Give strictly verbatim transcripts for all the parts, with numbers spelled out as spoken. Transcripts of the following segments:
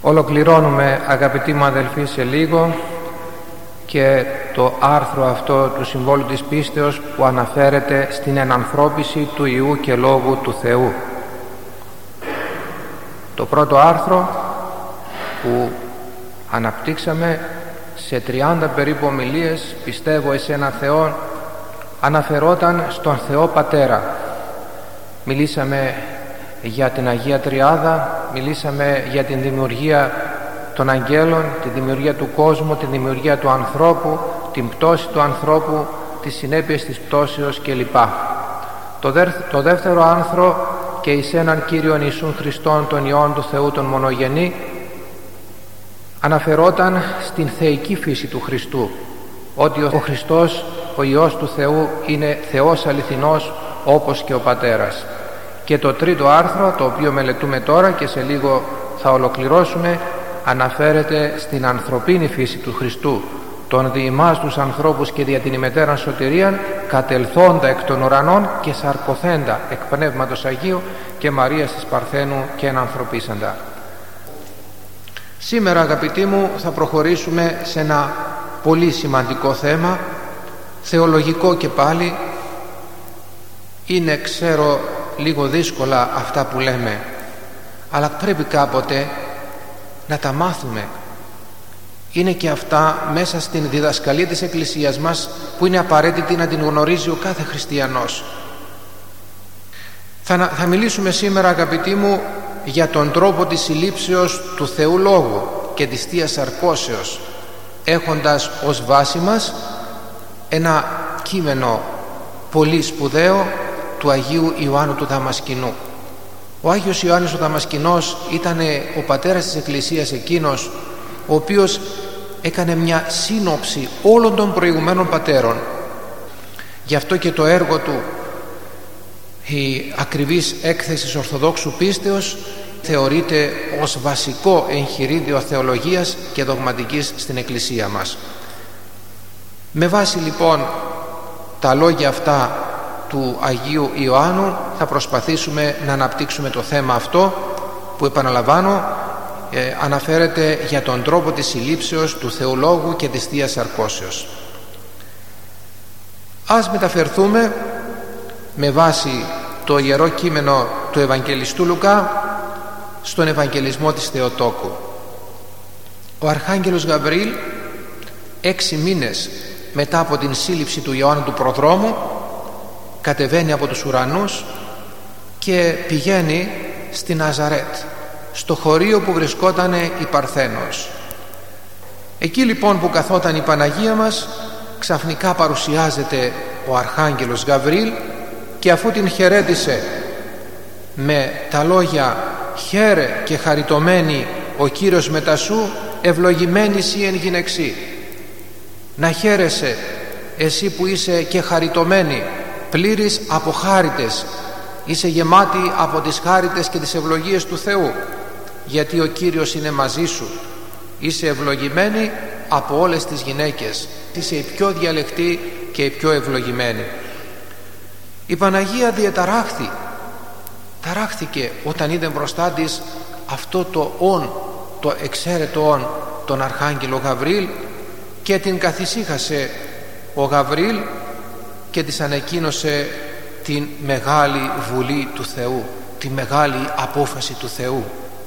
Ολοκληρώνουμε, αγαπητοί μου αδελφοί, σε λίγο και το άρθρο αυτό του Συμβόλου της Πίστεως που αναφέρεται στην ενανθρώπιση του Υιού και Λόγου του Θεού. Το πρώτο άρθρο που αναπτύξαμε σε τριάντα περίπου ομιλίες, πιστεύω εις ένα Θεό, αναφερόταν στον Θεό Πατέρα. Μιλήσαμε για την Αγία Τριάδα, μιλήσαμε για την δημιουργία των αγγέλων, τη δημιουργία του κόσμου, τη δημιουργία του ανθρώπου, την πτώση του ανθρώπου, τις συνέπειες της πτώσεως κλπ. Το, δε, το δεύτερο άρθρο, και εις έναν Κύριον Ιησούν Χριστόν, τον Υιόν του Θεού τον μονογενή, αναφερόταν στην θεϊκή φύση του Χριστού, ότι ο Χριστός, ο Υιός του Θεού, είναι Θεός αληθινός όπως και ο Πατέρας. Και το τρίτο άρθρο, το οποίο μελετούμε τώρα και σε λίγο θα ολοκληρώσουμε, αναφέρεται στην ανθρωπίνη φύση του Χριστού, τον δι' ημάς τους ανθρώπους και δια την ημετέραν σωτηρίαν, κατελθόντα εκ των ουρανών και σαρκωθέντα εκ Πνεύματος Αγίου και Μαρίας της Παρθένου και ενανθρωπίσαντα. Σήμερα, αγαπητοί μου, θα προχωρήσουμε σε ένα πολύ σημαντικό θέμα, θεολογικό και πάλι. Είναι, ξέρω, λίγο δύσκολα αυτά που λέμε, αλλά πρέπει κάποτε να τα μάθουμε. Είναι και αυτά μέσα στην διδασκαλία της Εκκλησίας μας που είναι απαραίτητη να την γνωρίζει ο κάθε χριστιανός. Θα, θα μιλήσουμε σήμερα, αγαπητοί μου, για τον τρόπο της συλλήψεως του Θεού Λόγου και της Θείας Σαρκώσεως, έχοντας ως βάση μας ένα κείμενο πολύ σπουδαίο του Αγίου Ιωάννου του Δαμασκηνού. Ο Άγιος Ιωάννης ο Δαμασκηνός ήταν ο πατέρας της Εκκλησίας εκείνος ο οποίος έκανε μια σύνοψη όλων των προηγουμένων πατέρων. Γι' αυτό και το έργο του, η ακριβής έκθεση Ορθοδόξου Πίστεως, θεωρείται ως βασικό εγχειρίδιο θεολογίας και δογματικής στην Εκκλησία μας. Με βάση λοιπόν τα λόγια αυτά του Αγίου Ιωάννου θα προσπαθήσουμε να αναπτύξουμε το θέμα αυτό που, επαναλαμβάνω, ε, αναφέρεται για τον τρόπο της συλλήψεως του Θεού Λόγου και της Θείας Σαρκώσεως. Ας μεταφερθούμε με βάση το Ιερό Κείμενο του Ευαγγελιστού Λουκά στον Ευαγγελισμό της Θεοτόκου. Ο Αρχάγγελος Γαβριήλ, έξι μήνες μετά από την σύλληψη του Ιωάννου του Προδρόμου, κατεβαίνει από τους ουρανούς και πηγαίνει στη Ναζαρέτ, στο χωρίο που βρισκόταν η Παρθένος. Εκεί λοιπόν που καθόταν η Παναγία μας, ξαφνικά παρουσιάζεται ο Αρχάγγελος Γαβριήλ και αφού την χαιρέτησε με τα λόγια «Χαίρε και χαριτωμένη ο Κύριος μετά σου, ευλογημένη σύ εν γυναιξί». Να χαίρεσαι εσύ που είσαι και χαριτωμένη, πλήρης από χάριτες, είσαι γεμάτη από τις χάριτες και τις ευλογίες του Θεού, γιατί ο Κύριος είναι μαζί σου. Είσαι ευλογημένη από όλες τις γυναίκες, είσαι η πιο διαλεκτή και η πιο ευλογημένη. Η Παναγία διαταράχθη, ταράχθηκε όταν είδε μπροστά της αυτό το όν, το εξαίρετο όν, τον Αρχάγγελο Γαβριήλ, και την καθησύχασε ο Γαβριήλ και της ανακοίνωσε την μεγάλη βουλή του Θεού, τη μεγάλη απόφαση του Θεού,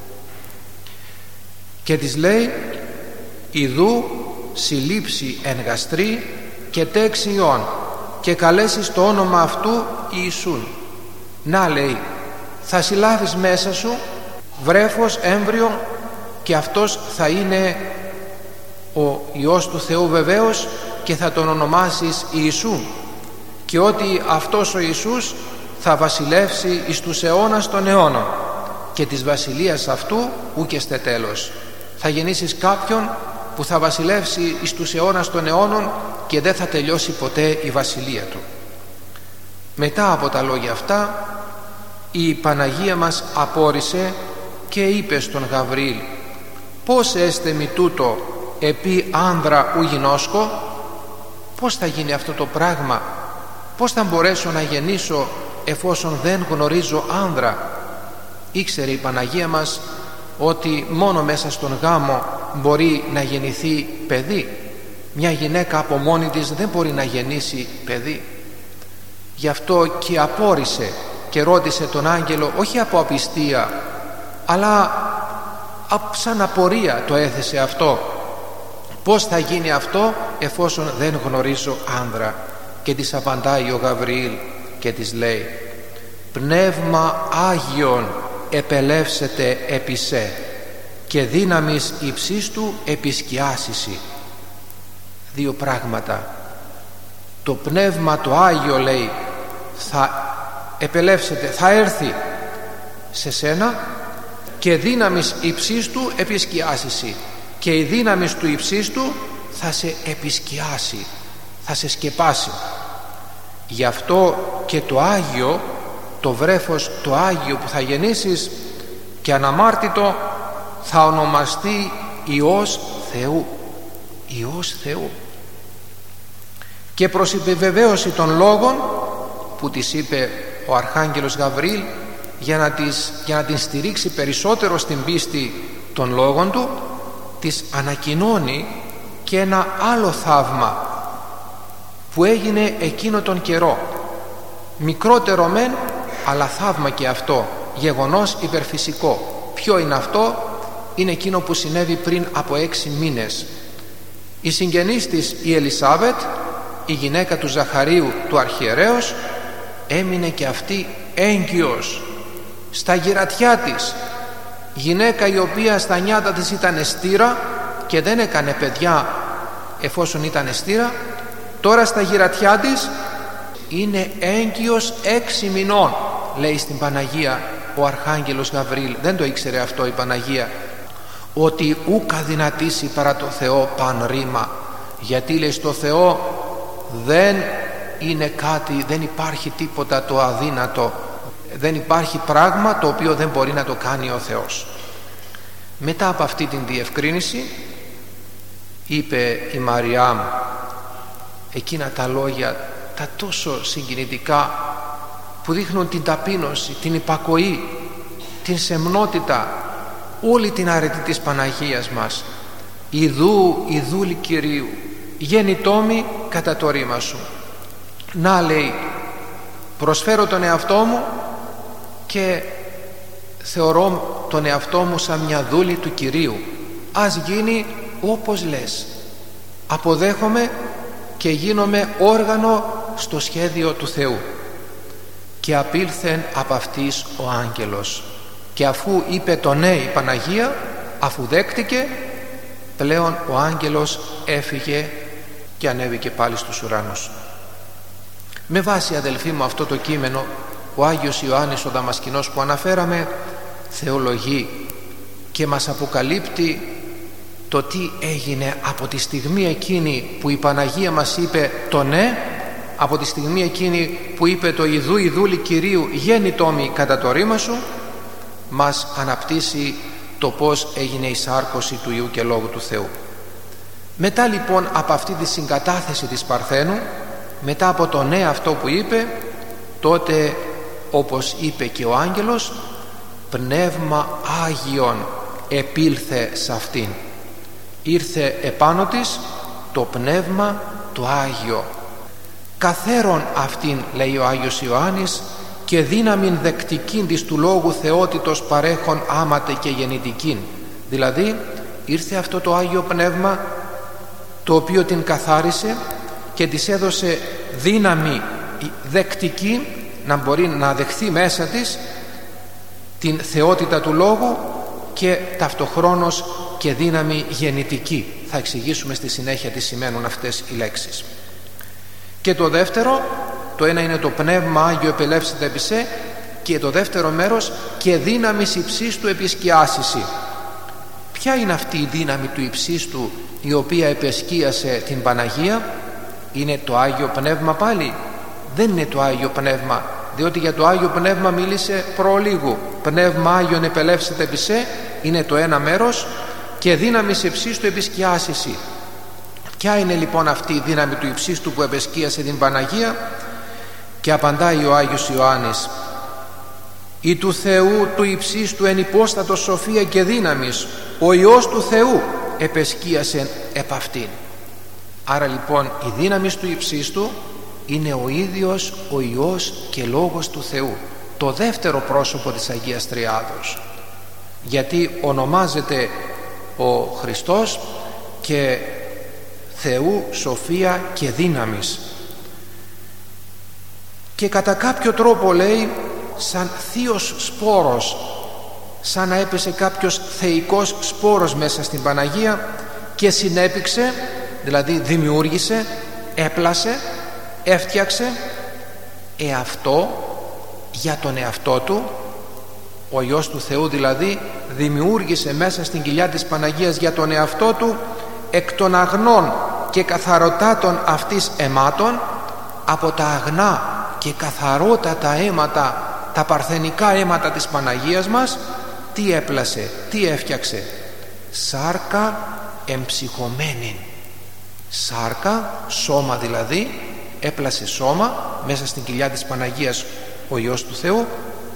και της λέει «Ιδού συλλήψει εν γαστρή και τέξει Υιόν και καλέσεις το όνομα αυτού Ιησούν». Να, λέει, θα συλλάβεις μέσα σου βρέφος, έμβριο, και αυτός θα είναι ο Υιός του Θεού βεβαίως, και θα τον ονομάσεις Ιησού, και ότι αυτός ο Ιησούς θα βασιλεύσει εις τους αιώνας των αιώνων, και της βασιλείας αυτού ούκεστε τέλος. Θα γεννήσεις κάποιον που θα βασιλεύσει εις τους αιώνας των αιώνων και δεν θα τελειώσει ποτέ η βασιλεία του. Μετά από τα λόγια αυτά, η Παναγία μας απόρρισε και είπε στον Γαβριήλ «Πώς έστε μη τούτο επί άνδρα ου γινώσκω?» Πώς θα γίνει αυτό το πράγμα, πώς θα μπορέσω να γεννήσω εφόσον δεν γνωρίζω άνδρα? Ήξερε η Παναγία μας ότι μόνο μέσα στον γάμο μπορεί να γεννηθεί παιδί? Μια γυναίκα από μόνη της δεν μπορεί να γεννήσει παιδί. Γι' αυτό και απόρρισε και ρώτησε τον άγγελο, όχι από απιστία, αλλά σαν απορία το έθεσε αυτό. Πώς θα γίνει αυτό εφόσον δεν γνωρίζω άνδρα? Και της απαντάει ο Γαβριήλ και της λέει, πνεύμα Άγιον επελεύσεται επί σε και δύναμις υψίστου επισκιάσισι. Δύο πράγματα. Το πνεύμα το Άγιο, λέει, θα επελεύσεται, θα έρθει σε σένα, και δύναμις υψίστου επισκιάσισι, και η δύναμις του υψίστου θα σε επισκιάσει, θα σε σκεπάσει. Γι' αυτό και το Άγιο, το βρέφος το Άγιο που θα γεννήσεις και αναμάρτητο, θα ονομαστεί Υιός Θεού. Υιός Θεού. Και προς επιβεβαίωση των λόγων που της είπε ο Αρχάγγελος Γαβριήλ, για να, της, για να την στηρίξει περισσότερο στην πίστη των λόγων του, της ανακοινώνει και ένα άλλο θαύμα που έγινε εκείνο τον καιρό, μικρότερο μεν, αλλά θαύμα και αυτό, γεγονός υπερφυσικό. Ποιο είναι αυτό? Είναι εκείνο που συνέβη πριν από έξι μήνες. Η συγγενής της, η Ελισάβετ, η γυναίκα του Ζαχαρίου του αρχιερέως, έμεινε και αυτή έγκυος στα γυρατιά της. Γυναίκα η οποία στα νιάτα της ήταν στήρα και δεν έκανε παιδιά εφόσον ήταν στήρα, τώρα στα γυρατιά της είναι έγκυος έξι μηνών, λέει στην Παναγία ο Αρχάγγελος Γαβριήλ. Δεν το ήξερε αυτό η Παναγία, ότι ούκα δυνατήσει παρά το Θεό παν ρήμα, γιατί, λέει, στο Θεό δεν είναι κάτι, δεν υπάρχει τίποτα το αδύνατο, δεν υπάρχει πράγμα το οποίο δεν μπορεί να το κάνει ο Θεός. Μετά από αυτή την διευκρίνηση είπε η Μαριάμ εκείνα τα λόγια τα τόσο συγκινητικά που δείχνουν την ταπείνωση, την υπακοή, την σεμνότητα, όλη την αρετή της Παναγίας μας. Ιδού, η δούλη Κυρίου, γέννητόμη κατά το ρήμα σου. Να, λέει, προσφέρω τον εαυτό μου και θεωρώ τον εαυτό μου σαν μια δούλη του Κυρίου. Ας γίνει όπως λες. Αποδέχομαι και γίνομαι όργανο στο σχέδιο του Θεού. Και απήλθεν από αυτής ο άγγελος, και αφού είπε το ναι η Παναγία, αφού δέχτηκε, πλέον ο άγγελος έφυγε και ανέβηκε πάλι στους ουρανούς. Με βάση, αδελφοί μου, αυτό το κείμενο, ο Άγιος Ιωάννης ο Δαμασκηνός που αναφέραμε θεολογεί και μας αποκαλύπτει το τι έγινε από τη στιγμή εκείνη που η Παναγία μας είπε το ναι, από τη στιγμή εκείνη που είπε το ιδού η δούλη Κυρίου γέννητόμη κατά το ρήμα σου, μας αναπτύσσει το πως έγινε η σάρκωση του Υιού και Λόγου του Θεού. Μετά λοιπόν από αυτή τη συγκατάθεση της Παρθένου, μετά από το ναι αυτό που είπε, τότε, όπως είπε και ο άγγελος, πνεύμα Άγιον επήλθε σε αυτήν. Ήρθε επάνω της το πνεύμα το Άγιο, καθέρον αυτήν, λέει ο Άγιος Ιωάννης, και δύναμην δεκτικήν της του Λόγου Θεότητος παρέχον άματε και γεννητικήν. Δηλαδή ήρθε αυτό το Άγιο Πνεύμα το οποίο την καθάρισε και της έδωσε δύναμη δεκτική να μπορεί να δεχθεί μέσα της την θεότητα του Λόγου και ταυτοχρόνως και δύναμη γεννητική. Θα εξηγήσουμε στη συνέχεια τι σημαίνουν αυτές οι λέξεις. Και το δεύτερο, το ένα είναι το πνεύμα Άγιο επελεύσεται επί σε, και το δεύτερο μέρος και δύναμης υψίστου επισκιάσιση. Ποια είναι αυτή η δύναμη του υψίστου η οποία επεσκίασε την Παναγία? Είναι το Άγιο Πνεύμα πάλι? Δεν είναι το Άγιο Πνεύμα, διότι για το Άγιο Πνεύμα μίλησε προλίγου. Πνεύμα Άγιον επελεύσεται επί σε είναι το ένα μέρος, και δύναμης υψίστου επισκιάσιση. Ποια είναι λοιπόν αυτή η δύναμη του υψίστου που επεσκίασε την Παναγία? Και απαντάει ο Άγιος Ιωάννης, «Η του Θεού του υψίστου εν υπόστατος σοφία και δύναμης, ο Υιός του Θεού επεσκίασεν επ' αυτήν». Άρα λοιπόν η δύναμη του υψίστου είναι ο ίδιος ο Υιός και Λόγος του Θεού, το δεύτερο πρόσωπο της Αγίας Τριάδος, γιατί ονομάζεται ο Χριστός και Θεού σοφία και δύναμης. Και κατά κάποιο τρόπο λέει σαν θείος σπόρος, σαν να έπεσε κάποιος θεϊκός σπόρος μέσα στην Παναγία και συνέπηξε, δηλαδή δημιούργησε, έπλασε, έφτιαξε εαυτό για τον εαυτό του. Ο Υιός του Θεού δηλαδή δημιούργησε μέσα στην κοιλιά της Παναγίας για τον εαυτό του εκ των αγνών και καθαροτάτων αυτής αιμάτων, από τα αγνά και καθαρότατα αίματα, τα παρθενικά αίματα της Παναγίας μας, τι έπλασε, τι έφτιαξε? Σάρκα εμψυχωμένη. Σάρκα, σώμα δηλαδή, έπλασε σώμα μέσα στην κοιλιά της Παναγίας ο Υιός του Θεού,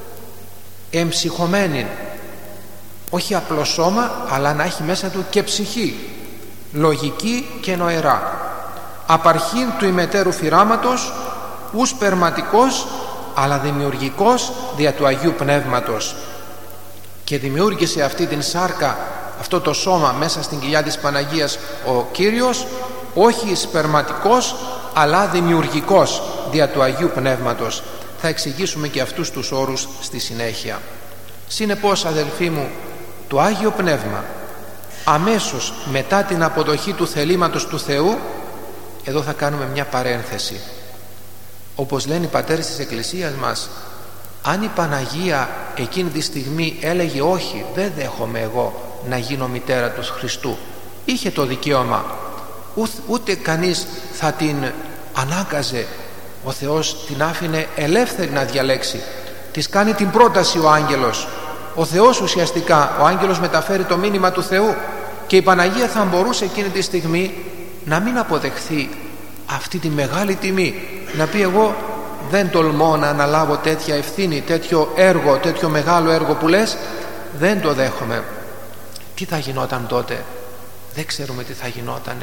εμψυχωμένη, όχι απλό σώμα, αλλά να έχει μέσα του και ψυχή, λογική και νοερά. Απαρχήν του ημετέρου φυράματος, ους περματικός, αλλά δημιουργικός δια του Αγίου Πνεύματος. Και δημιούργησε αυτή την σάρκα, αυτό το σώμα μέσα στην κοιλιά της Παναγίας ο Κύριος, όχι σπερματικός αλλά δημιουργικός δια του Αγίου Πνεύματος. Θα εξηγήσουμε και αυτούς τους όρους στη συνέχεια. Συνεπώς, αδελφοί μου, το Άγιο Πνεύμα αμέσως μετά την αποδοχή του θελήματος του Θεού, εδώ θα κάνουμε μια παρένθεση, όπως λένε οι πατέρες της Εκκλησίας μας, αν η Παναγία εκείνη τη στιγμή έλεγε όχι, δεν δέχομαι εγώ να γίνω μητέρα του Χριστού, είχε το δικαίωμα, ούτε κανείς θα την ανάγκαζε. Ο Θεός την άφηνε ελεύθερη να διαλέξει. Της κάνει την πρόταση ο άγγελος. Ο Θεός ουσιαστικά, ο άγγελος μεταφέρει το μήνυμα του Θεού, και η Παναγία θα μπορούσε εκείνη τη στιγμή να μην αποδεχθεί αυτή τη μεγάλη τιμή, να πει εγώ δεν τολμώ να αναλάβω τέτοια ευθύνη, τέτοιο έργο, τέτοιο μεγάλο έργο που λες, δεν το δέχομαι. Τι θα γινόταν τότε? Δεν ξέρουμε τι θα γινότανε.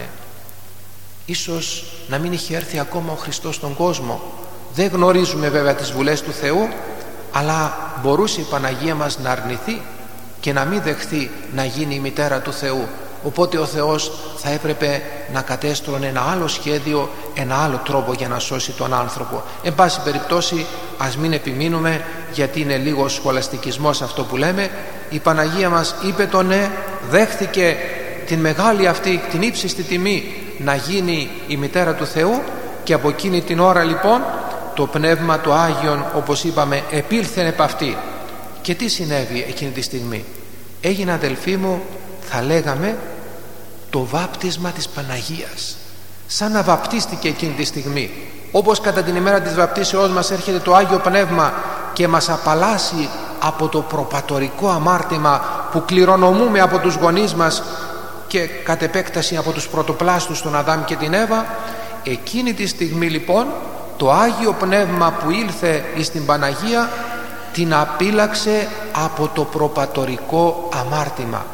Ίσως να μην είχε έρθει ακόμα ο Χριστός στον κόσμο. Δεν γνωρίζουμε βέβαια τις βουλές του Θεού, αλλά μπορούσε η Παναγία μας να αρνηθεί και να μην δεχθεί να γίνει η μητέρα του Θεού. Οπότε ο Θεός θα έπρεπε να κατέστρωνε ένα άλλο σχέδιο, ένα άλλο τρόπο για να σώσει τον άνθρωπο. Εν πάση περιπτώσει, ας μην επιμείνουμε, γιατί είναι λίγο σχολαστικισμός αυτό που λέμε. Η Παναγία μας είπε το ναι, δέχθηκε την μεγάλη αυτή, την ύψιστη τιμή να γίνει η μητέρα του Θεού, και από εκείνη την ώρα λοιπόν το Πνεύμα το Άγιον, όπως είπαμε, επήλθεν επ' αυτή. Και τι συνέβη εκείνη τη στιγμή? Έγινε, αδελφοί μου, θα λέγαμε το βάπτισμα της Παναγίας, σαν να βαπτίστηκε εκείνη τη στιγμή, όπως κατά την ημέρα της βαπτίσεώς μας έρχεται το Άγιο Πνεύμα και μας απαλλάσσει από το προπατορικό αμάρτημα που κληρονομούμε από τους γονείς μας και κατ' επέκταση από τους πρωτοπλάστους, τον Αδάμ και την Εύα. Εκείνη τη στιγμή λοιπόν το Άγιο Πνεύμα που ήλθε στην Παναγία την απείλαξε από το προπατορικό αμάρτημα.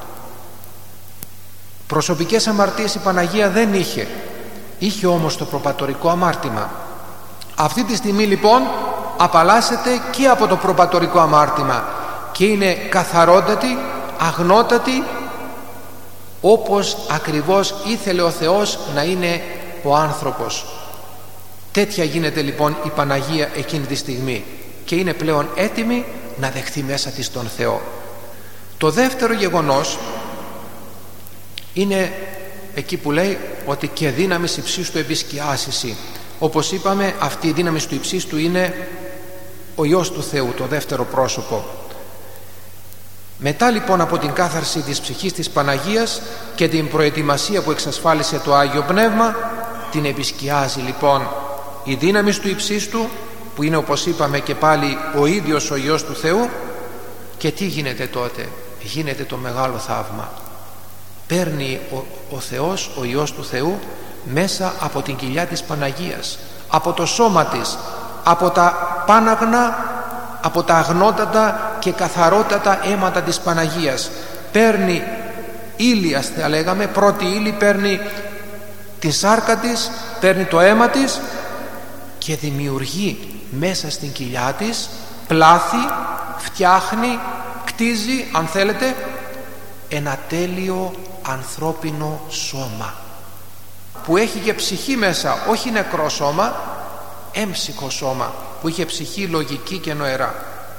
Προσωπικές αμαρτίες η Παναγία δεν είχε, είχε όμως το προπατορικό αμάρτημα. Αυτή τη στιγμή λοιπόν απαλλάσσεται και από το προπατορικό αμάρτημα και είναι καθαρότατη, αγνότατη, όπως ακριβώς ήθελε ο Θεός να είναι ο άνθρωπος. Τέτοια γίνεται λοιπόν η Παναγία εκείνη τη στιγμή και είναι πλέον έτοιμη να δεχθεί μέσα της τον Θεό. Το δεύτερο γεγονός είναι εκεί που λέει ότι και δύναμης υψίστου επισκιάσισι. Όπως είπαμε, αυτή η δύναμη του υψίστου είναι ο Υιός του Θεού, το δεύτερο πρόσωπο. Μετά λοιπόν από την κάθαρση της ψυχής της Παναγίας και την προετοιμασία που εξασφάλισε το Άγιο Πνεύμα, την επισκιάζει λοιπόν η δύναμη του υψίστου, που είναι, όπως είπαμε και πάλι, ο ίδιος ο Υιός του Θεού. Και τι γίνεται τότε? Γίνεται το μεγάλο θαύμα. Παίρνει ο, ο Θεός, ο Υιός του Θεού, μέσα από την κοιλιά της Παναγίας, από το σώμα της, από τα πάναγνα από τα αγνότατα και καθαρότατα αίματα της Παναγίας. Παίρνει ύλη, θα λέγαμε, πρώτη ύλη, παίρνει τη σάρκα της, παίρνει το αίμα της και δημιουργεί μέσα στην κοιλιά της πλάθη, φτιάχνει, κτίζει, αν θέλετε, ένα τέλειο ανθρώπινο σώμα που έχει και ψυχή μέσα, όχι νεκρό σώμα, έμψυχο σώμα που είχε ψυχή, λογική και νοερά.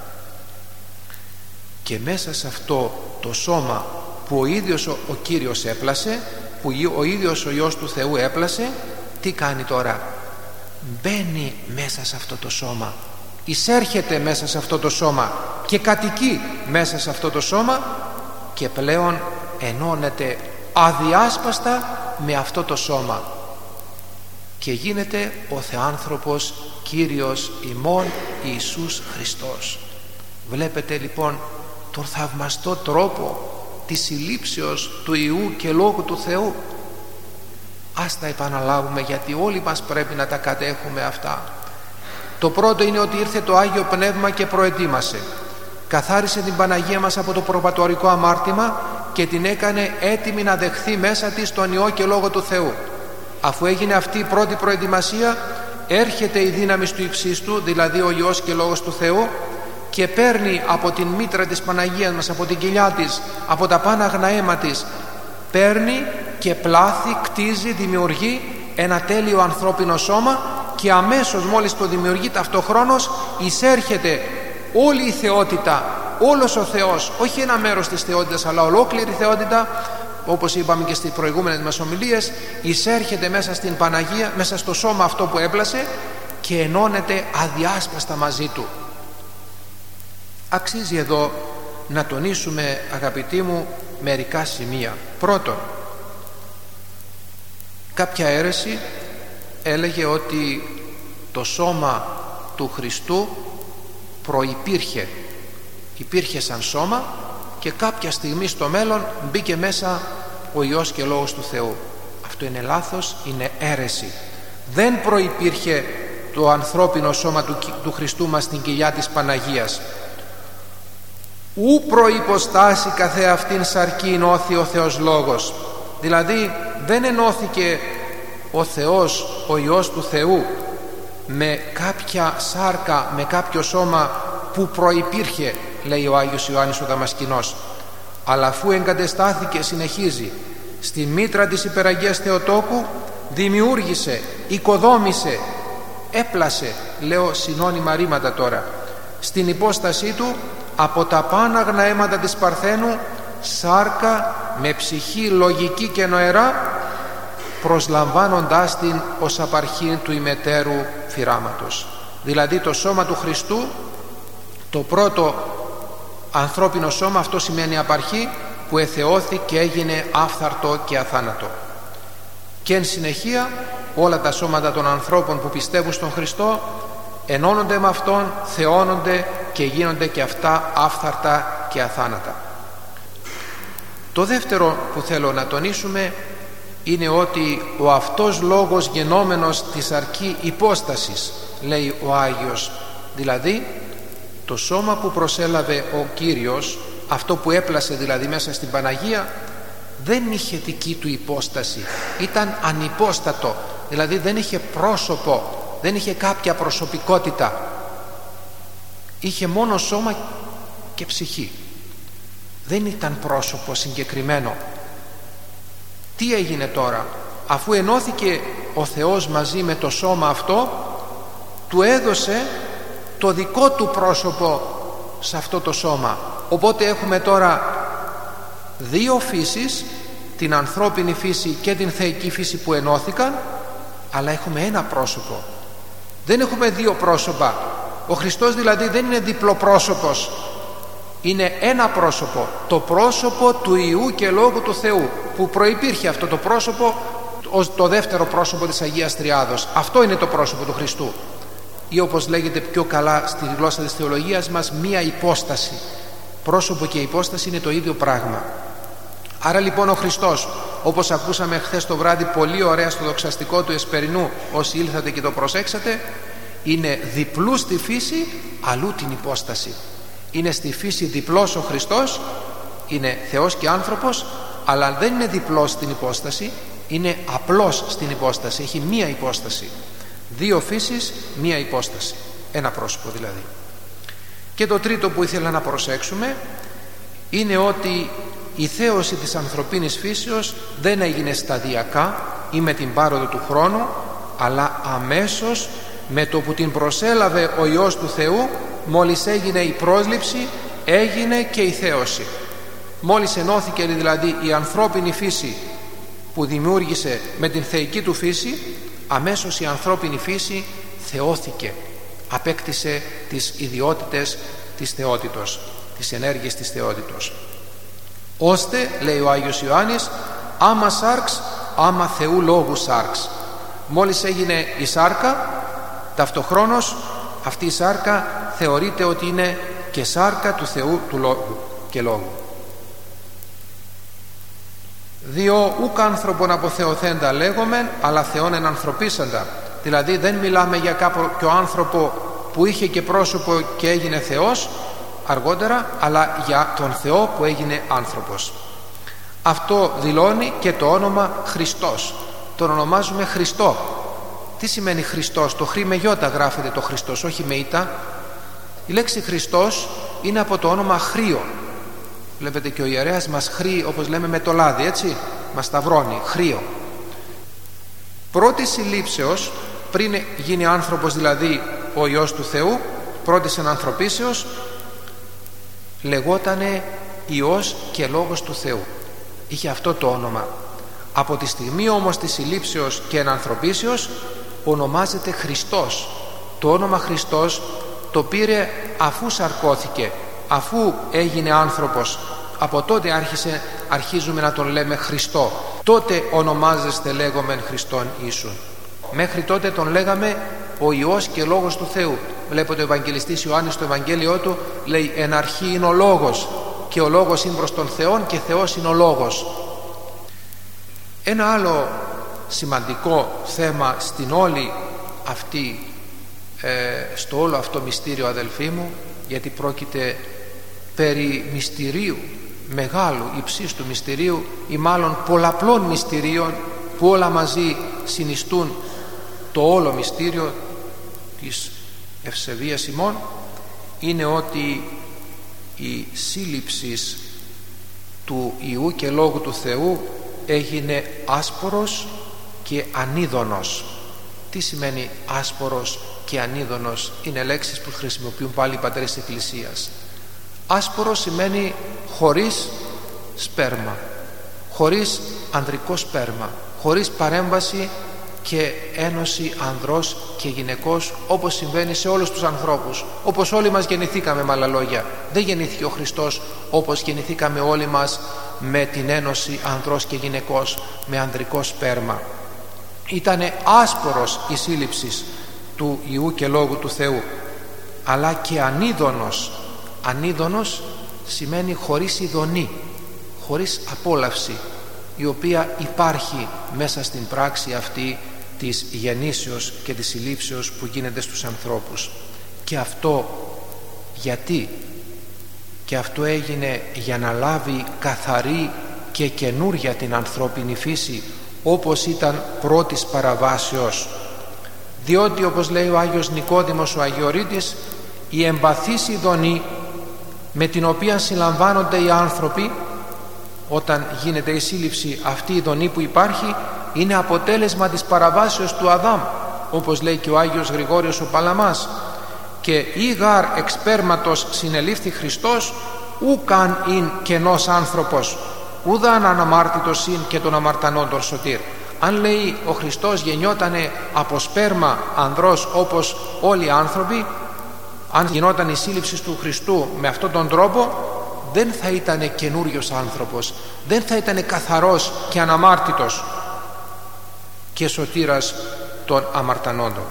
Και μέσα σε αυτό το σώμα που ο ίδιος ο, ο Κύριος έπλασε, που ο ίδιος ο Υιός του Θεού έπλασε, τι κάνει τώρα? Μπαίνει μέσα σε αυτό το σώμα, εισέρχεται μέσα σε αυτό το σώμα και κατοικεί μέσα σε αυτό το σώμα και πλέον ενώνεται αδιάσπαστα με αυτό το σώμα και γίνεται ο Θεάνθρωπος Κύριος ημών Ιησούς Χριστός. Βλέπετε λοιπόν τον θαυμαστό τρόπο της συλλήψεως του Υιού και Λόγου του Θεού. Ας τα επαναλάβουμε, γιατί όλοι μας πρέπει να τα κατέχουμε αυτά. Το πρώτο είναι ότι ήρθε το Άγιο Πνεύμα και προετοίμασε, καθάρισε την Παναγία μας από το προπατορικό αμάρτημα και την έκανε έτοιμη να δεχθεί μέσα της τον Υιό και Λόγο του Θεού. Αφού έγινε αυτή η πρώτη προετοιμασία, έρχεται η δύναμη του υψίστου, δηλαδή ο Υιός και Λόγος του Θεού, και παίρνει από την μήτρα της Παναγίας μας, από την κοιλιά της, από τα πάναγνα αίμα της, παίρνει και πλάθει, κτίζει, δημιουργεί ένα τέλειο ανθρώπινο σώμα και αμέσως μόλις το δημιουργεί ταυτοχρόνως εισέρχεται όλη η θεότητα, όλος ο Θεός, όχι ένα μέρος της θεότητας αλλά ολόκληρη θεότητα, όπως είπαμε και στις προηγούμενες μας ομιλίες, εισέρχεται μέσα στην Παναγία, μέσα στο σώμα αυτό που έπλασε και ενώνεται αδιάσπαστα μαζί του. Αξίζει εδώ να τονίσουμε, αγαπητοί μου, μερικά σημεία. Πρώτον, κάποια αίρεση έλεγε ότι το σώμα του Χριστού προϋπήρχε, υπήρχε σαν σώμα και κάποια στιγμή στο μέλλον μπήκε μέσα ο Υιός και Λόγος του Θεού. Αυτό είναι λάθος, είναι αίρεση. Δεν προϋπήρχε το ανθρώπινο σώμα του, του Χριστού μας στην κοιλιά της Παναγίας. Ου προϋποστάσει καθεαυτήν σαρκή ενώθη ο Θεός Λόγος. Δηλαδή δεν ενώθηκε ο Θεός, ο Υιός του Θεού, με κάποια σάρκα, με κάποιο σώμα που προϋπήρχε, λέει ο Άγιος Ιωάννης ο Δαμασκηνός, αλλά αφού εγκατεστάθηκε, συνεχίζει, στη μήτρα της Υπεραγίας Θεοτόκου δημιούργησε, οικοδόμησε, έπλασε, λέω συνώνυμα ρήματα τώρα, στην υπόστασή του από τα πάναγνα αίματα της Παρθένου σάρκα με ψυχή, λογική και νοερά, προσλαμβάνοντάς την ως απαρχήν του ημετέρου φυράματος. Δηλαδή το σώμα του Χριστού, το πρώτο ανθρώπινο σώμα, αυτό σημαίνει απαρχή, που εθεώθη και έγινε άφθαρτο και αθάνατο. Και εν συνεχεία όλα τα σώματα των ανθρώπων που πιστεύουν στον Χριστό ενώνονται με Αυτόν, θεώνονται και γίνονται και αυτά άφθαρτα και αθάνατα. Το δεύτερο που θέλω να τονίσουμε είναι ότι ο αυτός λόγος γενόμενος της αρκή υπόστασης, λέει ο Άγιος, δηλαδή το σώμα που προσέλαβε ο Κύριος, αυτό που έπλασε δηλαδή μέσα στην Παναγία, δεν είχε δική του υπόσταση, ήταν ανυπόστατο, δηλαδή δεν είχε πρόσωπο, δεν είχε κάποια προσωπικότητα, είχε μόνο σώμα και ψυχή, δεν ήταν πρόσωπο συγκεκριμένο. Τι έγινε τώρα? Αφού ενώθηκε ο Θεός μαζί με το σώμα αυτό, του έδωσε το δικό του πρόσωπο σε αυτό το σώμα. Οπότε έχουμε τώρα δύο φύσεις, την ανθρώπινη φύση και την θεϊκή φύση που ενώθηκαν, αλλά έχουμε ένα πρόσωπο, δεν έχουμε δύο πρόσωπα. Ο Χριστός δηλαδή δεν είναι διπλοπρόσωπος, είναι ένα πρόσωπο, το πρόσωπο του Υιού και Λόγου του Θεού, που προϋπήρχε αυτό το πρόσωπο ως το δεύτερο πρόσωπο της Αγίας Τριάδος. Αυτό είναι το πρόσωπο του Χριστού, ή όπως λέγεται πιο καλά στη γλώσσα της θεολογίας μας, μία υπόσταση. Πρόσωπο και υπόσταση είναι το ίδιο πράγμα. Άρα λοιπόν ο Χριστός, όπως ακούσαμε χθες το βράδυ πολύ ωραία στο δοξαστικό του Εσπερινού, όσοι ήλθατε και το προσέξατε, Είναι διπλού στη φύση, αλλού την υπόσταση. Είναι στη φύση διπλός ο Χριστός, είναι Θεός και άνθρωπος, αλλά δεν είναι διπλός στην υπόσταση, είναι απλός στην υπόσταση. Έχει μία υπόσταση. Δύο φύσεις, μία υπόσταση. Ένα πρόσωπο δηλαδή. Και το τρίτο που ήθελα να προσέξουμε είναι ότι η θέωση της ανθρωπίνης φύσεως δεν έγινε σταδιακά ή με την πάροδο του χρόνου, αλλά αμέσως με το που την προσέλαβε ο Υιός του Θεού, μόλις έγινε η πρόσληψη, έγινε και η θέωση. Μόλις ενώθηκε δηλαδή η ανθρώπινη φύση που δημιούργησε με την θεϊκή του φύση, αμέσως η ανθρώπινη φύση θεώθηκε, απέκτησε τις ιδιότητες της θεότητος, τις ενέργειες της θεότητος. Ώστε, λέει ο Άγιος Ιωάννης, άμα σάρξ, άμα Θεού λόγου σάρξ. Μόλις έγινε η σάρκα, ταυτοχρόνως αυτή η σάρκα θεωρείται ότι είναι και σάρκα του Θεού του λόγου και λόγου. Διό ουκ άνθρωπον από θεοθέντα λέγομεν, αλλά Θεόν εν ανθρωπίσαντα. Δηλαδή δεν μιλάμε για κάποιο άνθρωπο που είχε και πρόσωπο και έγινε Θεός αργότερα, αλλά για τον Θεό που έγινε άνθρωπος. Αυτό δηλώνει και το όνομα Χριστός. Τον ονομάζουμε Χριστό. Τι σημαίνει Χριστός? Το χρή με γιώτα γράφεται το Χριστός, όχι με ητα. Η λέξη Χριστός είναι από το όνομα Χρείο. Βλέπετε και ο ιερέας μας χρεί, όπως λέμε, με το λάδι, έτσι, μας σταυρώνει, Χρείο. Πρώτη συλλήψεως, πριν γίνει άνθρωπος δηλαδή ο Υιός του Θεού, πρώτης ενανθρωπίσεως, λεγότανε Υιός και Λόγος του Θεού. Είχε αυτό το όνομα. Από τη στιγμή όμως της συλλήψεως και ενανθρωπίσεως ονομάζεται Χριστός. Το όνομα Χριστός το πήρε αφού σαρκώθηκε, αφού έγινε άνθρωπος. Από τότε άρχισε, αρχίζουμε να τον λέμε Χριστό. Τότε ονομάζεστε λέγομεν Χριστόν Ιησούν. Μέχρι τότε τον λέγαμε ο Υιός και Λόγος του Θεού. Βλέπετε ο Ευαγγελιστής Ιωάννης στο Ευαγγέλιό του λέει εν αρχή είναι ο Λόγος και ο Λόγος είναι προς τον Θεόν και Θεός είναι ο Λόγος. Ένα άλλο σημαντικό θέμα στην όλη αυτή ε, στο όλο αυτό μυστήριο, αδελφοί μου, γιατί πρόκειται περί μυστηρίου μεγάλου, υψίστου μυστηρίου ή μάλλον πολλαπλών μυστηρίων που όλα μαζί συνιστούν το όλο μυστήριο της ευσεβίας ημών, είναι ότι η σύλληψη του Υιού και Λόγου του Θεού έγινε άσπορος και ανίδωνος. Τι σημαίνει άσπορος και ανίδωνος? Είναι λέξεις που χρησιμοποιούν πάλι οι πατέρες της Εκκλησίας. Άσπορος σημαίνει χωρίς σπέρμα, χωρίς ανδρικό σπέρμα, χωρίς παρέμβαση και ένωση ανδρός και γυναικός, όπως συμβαίνει σε όλους τους ανθρώπους, όπως όλοι μας γεννηθήκαμε, με άλλα λόγια. Δεν γεννήθηκε ο Χριστός όπως γεννηθήκαμε όλοι μας, με την ένωση ανδρός και γυναικός, με ανδρικό σπέρμα. Ήτανε άσπορος η σύλληψη του Υιού και Λόγου του Θεού, αλλά και ανίδωνος. Ανίδωνος σημαίνει χωρίς ειδονή, χωρίς απόλαυση, η οποία υπάρχει μέσα στην πράξη αυτή της γεννήσεως και της συλλήψεως που γίνεται στους ανθρώπους. Και αυτό γιατί? Και αυτό έγινε για να λάβει καθαρή και καινούρια την ανθρώπινη φύση, όπως ήταν πρώτης παραβάσεως. Διότι, όπως λέει ο Άγιος Νικόδημος ο Αγιορείτης, η εμπαθής ειδονή με την οποία συλλαμβάνονται οι άνθρωποι όταν γίνεται η σύλληψη, αυτή η ειδονή που υπάρχει είναι αποτέλεσμα της παραβάσεως του Αδάμ, όπως λέει και ο Άγιος Γρηγόριος ο Παλαμάς. Και ή γαρ εξπέρματος συνελήφθη Χριστός, ου καν ειν κενός άνθρωπος, ουδάν αναμάρτητος ειν και τον αμαρτανόν τον σωτήρ. Αν, λέει, ο Χριστός γεννιότανε από σπέρμα ανδρός όπως όλοι οι άνθρωποι, αν γινόταν η σύλληψη του Χριστού με αυτόν τον τρόπο, δεν θα ήταν καινούριος άνθρωπος, δεν θα ήταν καθαρός και αναμάρτητος και σωτήρας των αμαρτανόντων.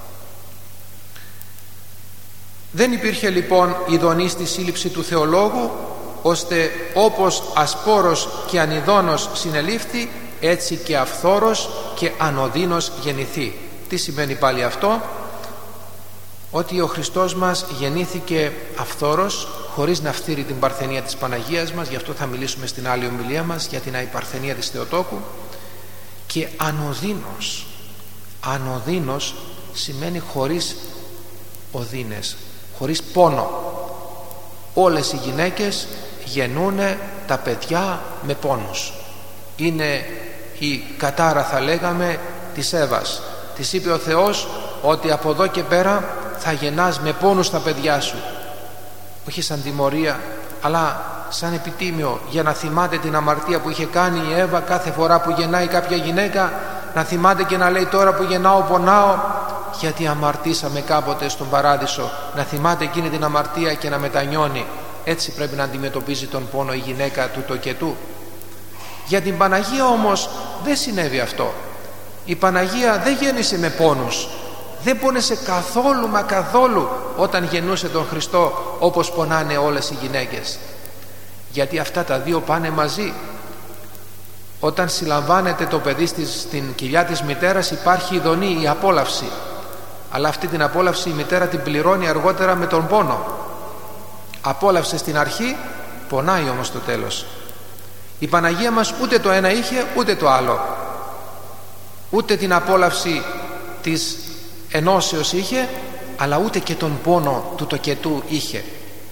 Δεν υπήρχε λοιπόν ειδονή στη σύλληψη του Θεολόγου, ώστε όπως ασπόρος και ανιδώνος συνελήφθη, έτσι και αυθόρος και ανωδύνος γεννηθεί. Τι σημαίνει πάλι αυτό? ότι ο Χριστός μας γεννήθηκε αυθόρος, χωρίς να φτύρει την παρθενία της Παναγίας μας. Γι' αυτό θα μιλήσουμε στην άλλη ομιλία μας για την αϊπαρθενία της Θεοτόκου. Και ανωδύνος. Ανωδύνος σημαίνει χωρίς οδύνες, χωρίς πόνο. Όλες οι γυναίκες γεννούν τα παιδιά με πόνους. Είναι η κατάρα, θα λέγαμε, της Εύας. Της είπε ο Θεός ότι από εδώ και πέρα θα γεννάς με πόνους τα παιδιά σου, όχι σαν τιμωρία αλλά σαν επιτίμιο, για να θυμάται την αμαρτία που είχε κάνει η Εύα. Κάθε φορά που γεννάει κάποια γυναίκα να θυμάται και να λέει τώρα που γεννάω πονάω, γιατί αμαρτήσαμε κάποτε στον παράδεισο. Να θυμάται εκείνη την αμαρτία και να μετανιώνει. Έτσι πρέπει να αντιμετωπίζει τον πόνο η γυναίκα του τοκετού. Για την Παναγία όμως δεν συνέβη αυτό. Η Παναγία δεν γέννησε με πόνους, δεν πόνεσε καθόλου μα καθόλου όταν γεννούσε τον Χριστό όπως πονάνε όλες οι γυναίκες, γιατί αυτά τα δύο πάνε μαζί. Όταν συλλαμβάνεται το παιδί στην κοιλιά της μητέρας υπάρχει η δονή, η απόλαυση, αλλά αυτή την απόλαυση η μητέρα την πληρώνει αργότερα με τον πόνο. Απόλαυσε στην αρχή, πονάει όμως στο τέλος. Η Παναγία μας ούτε το ένα είχε ούτε το άλλο, ούτε την απόλαυση της ενώσεως είχε, αλλά ούτε και τον πόνο του τοκετού είχε.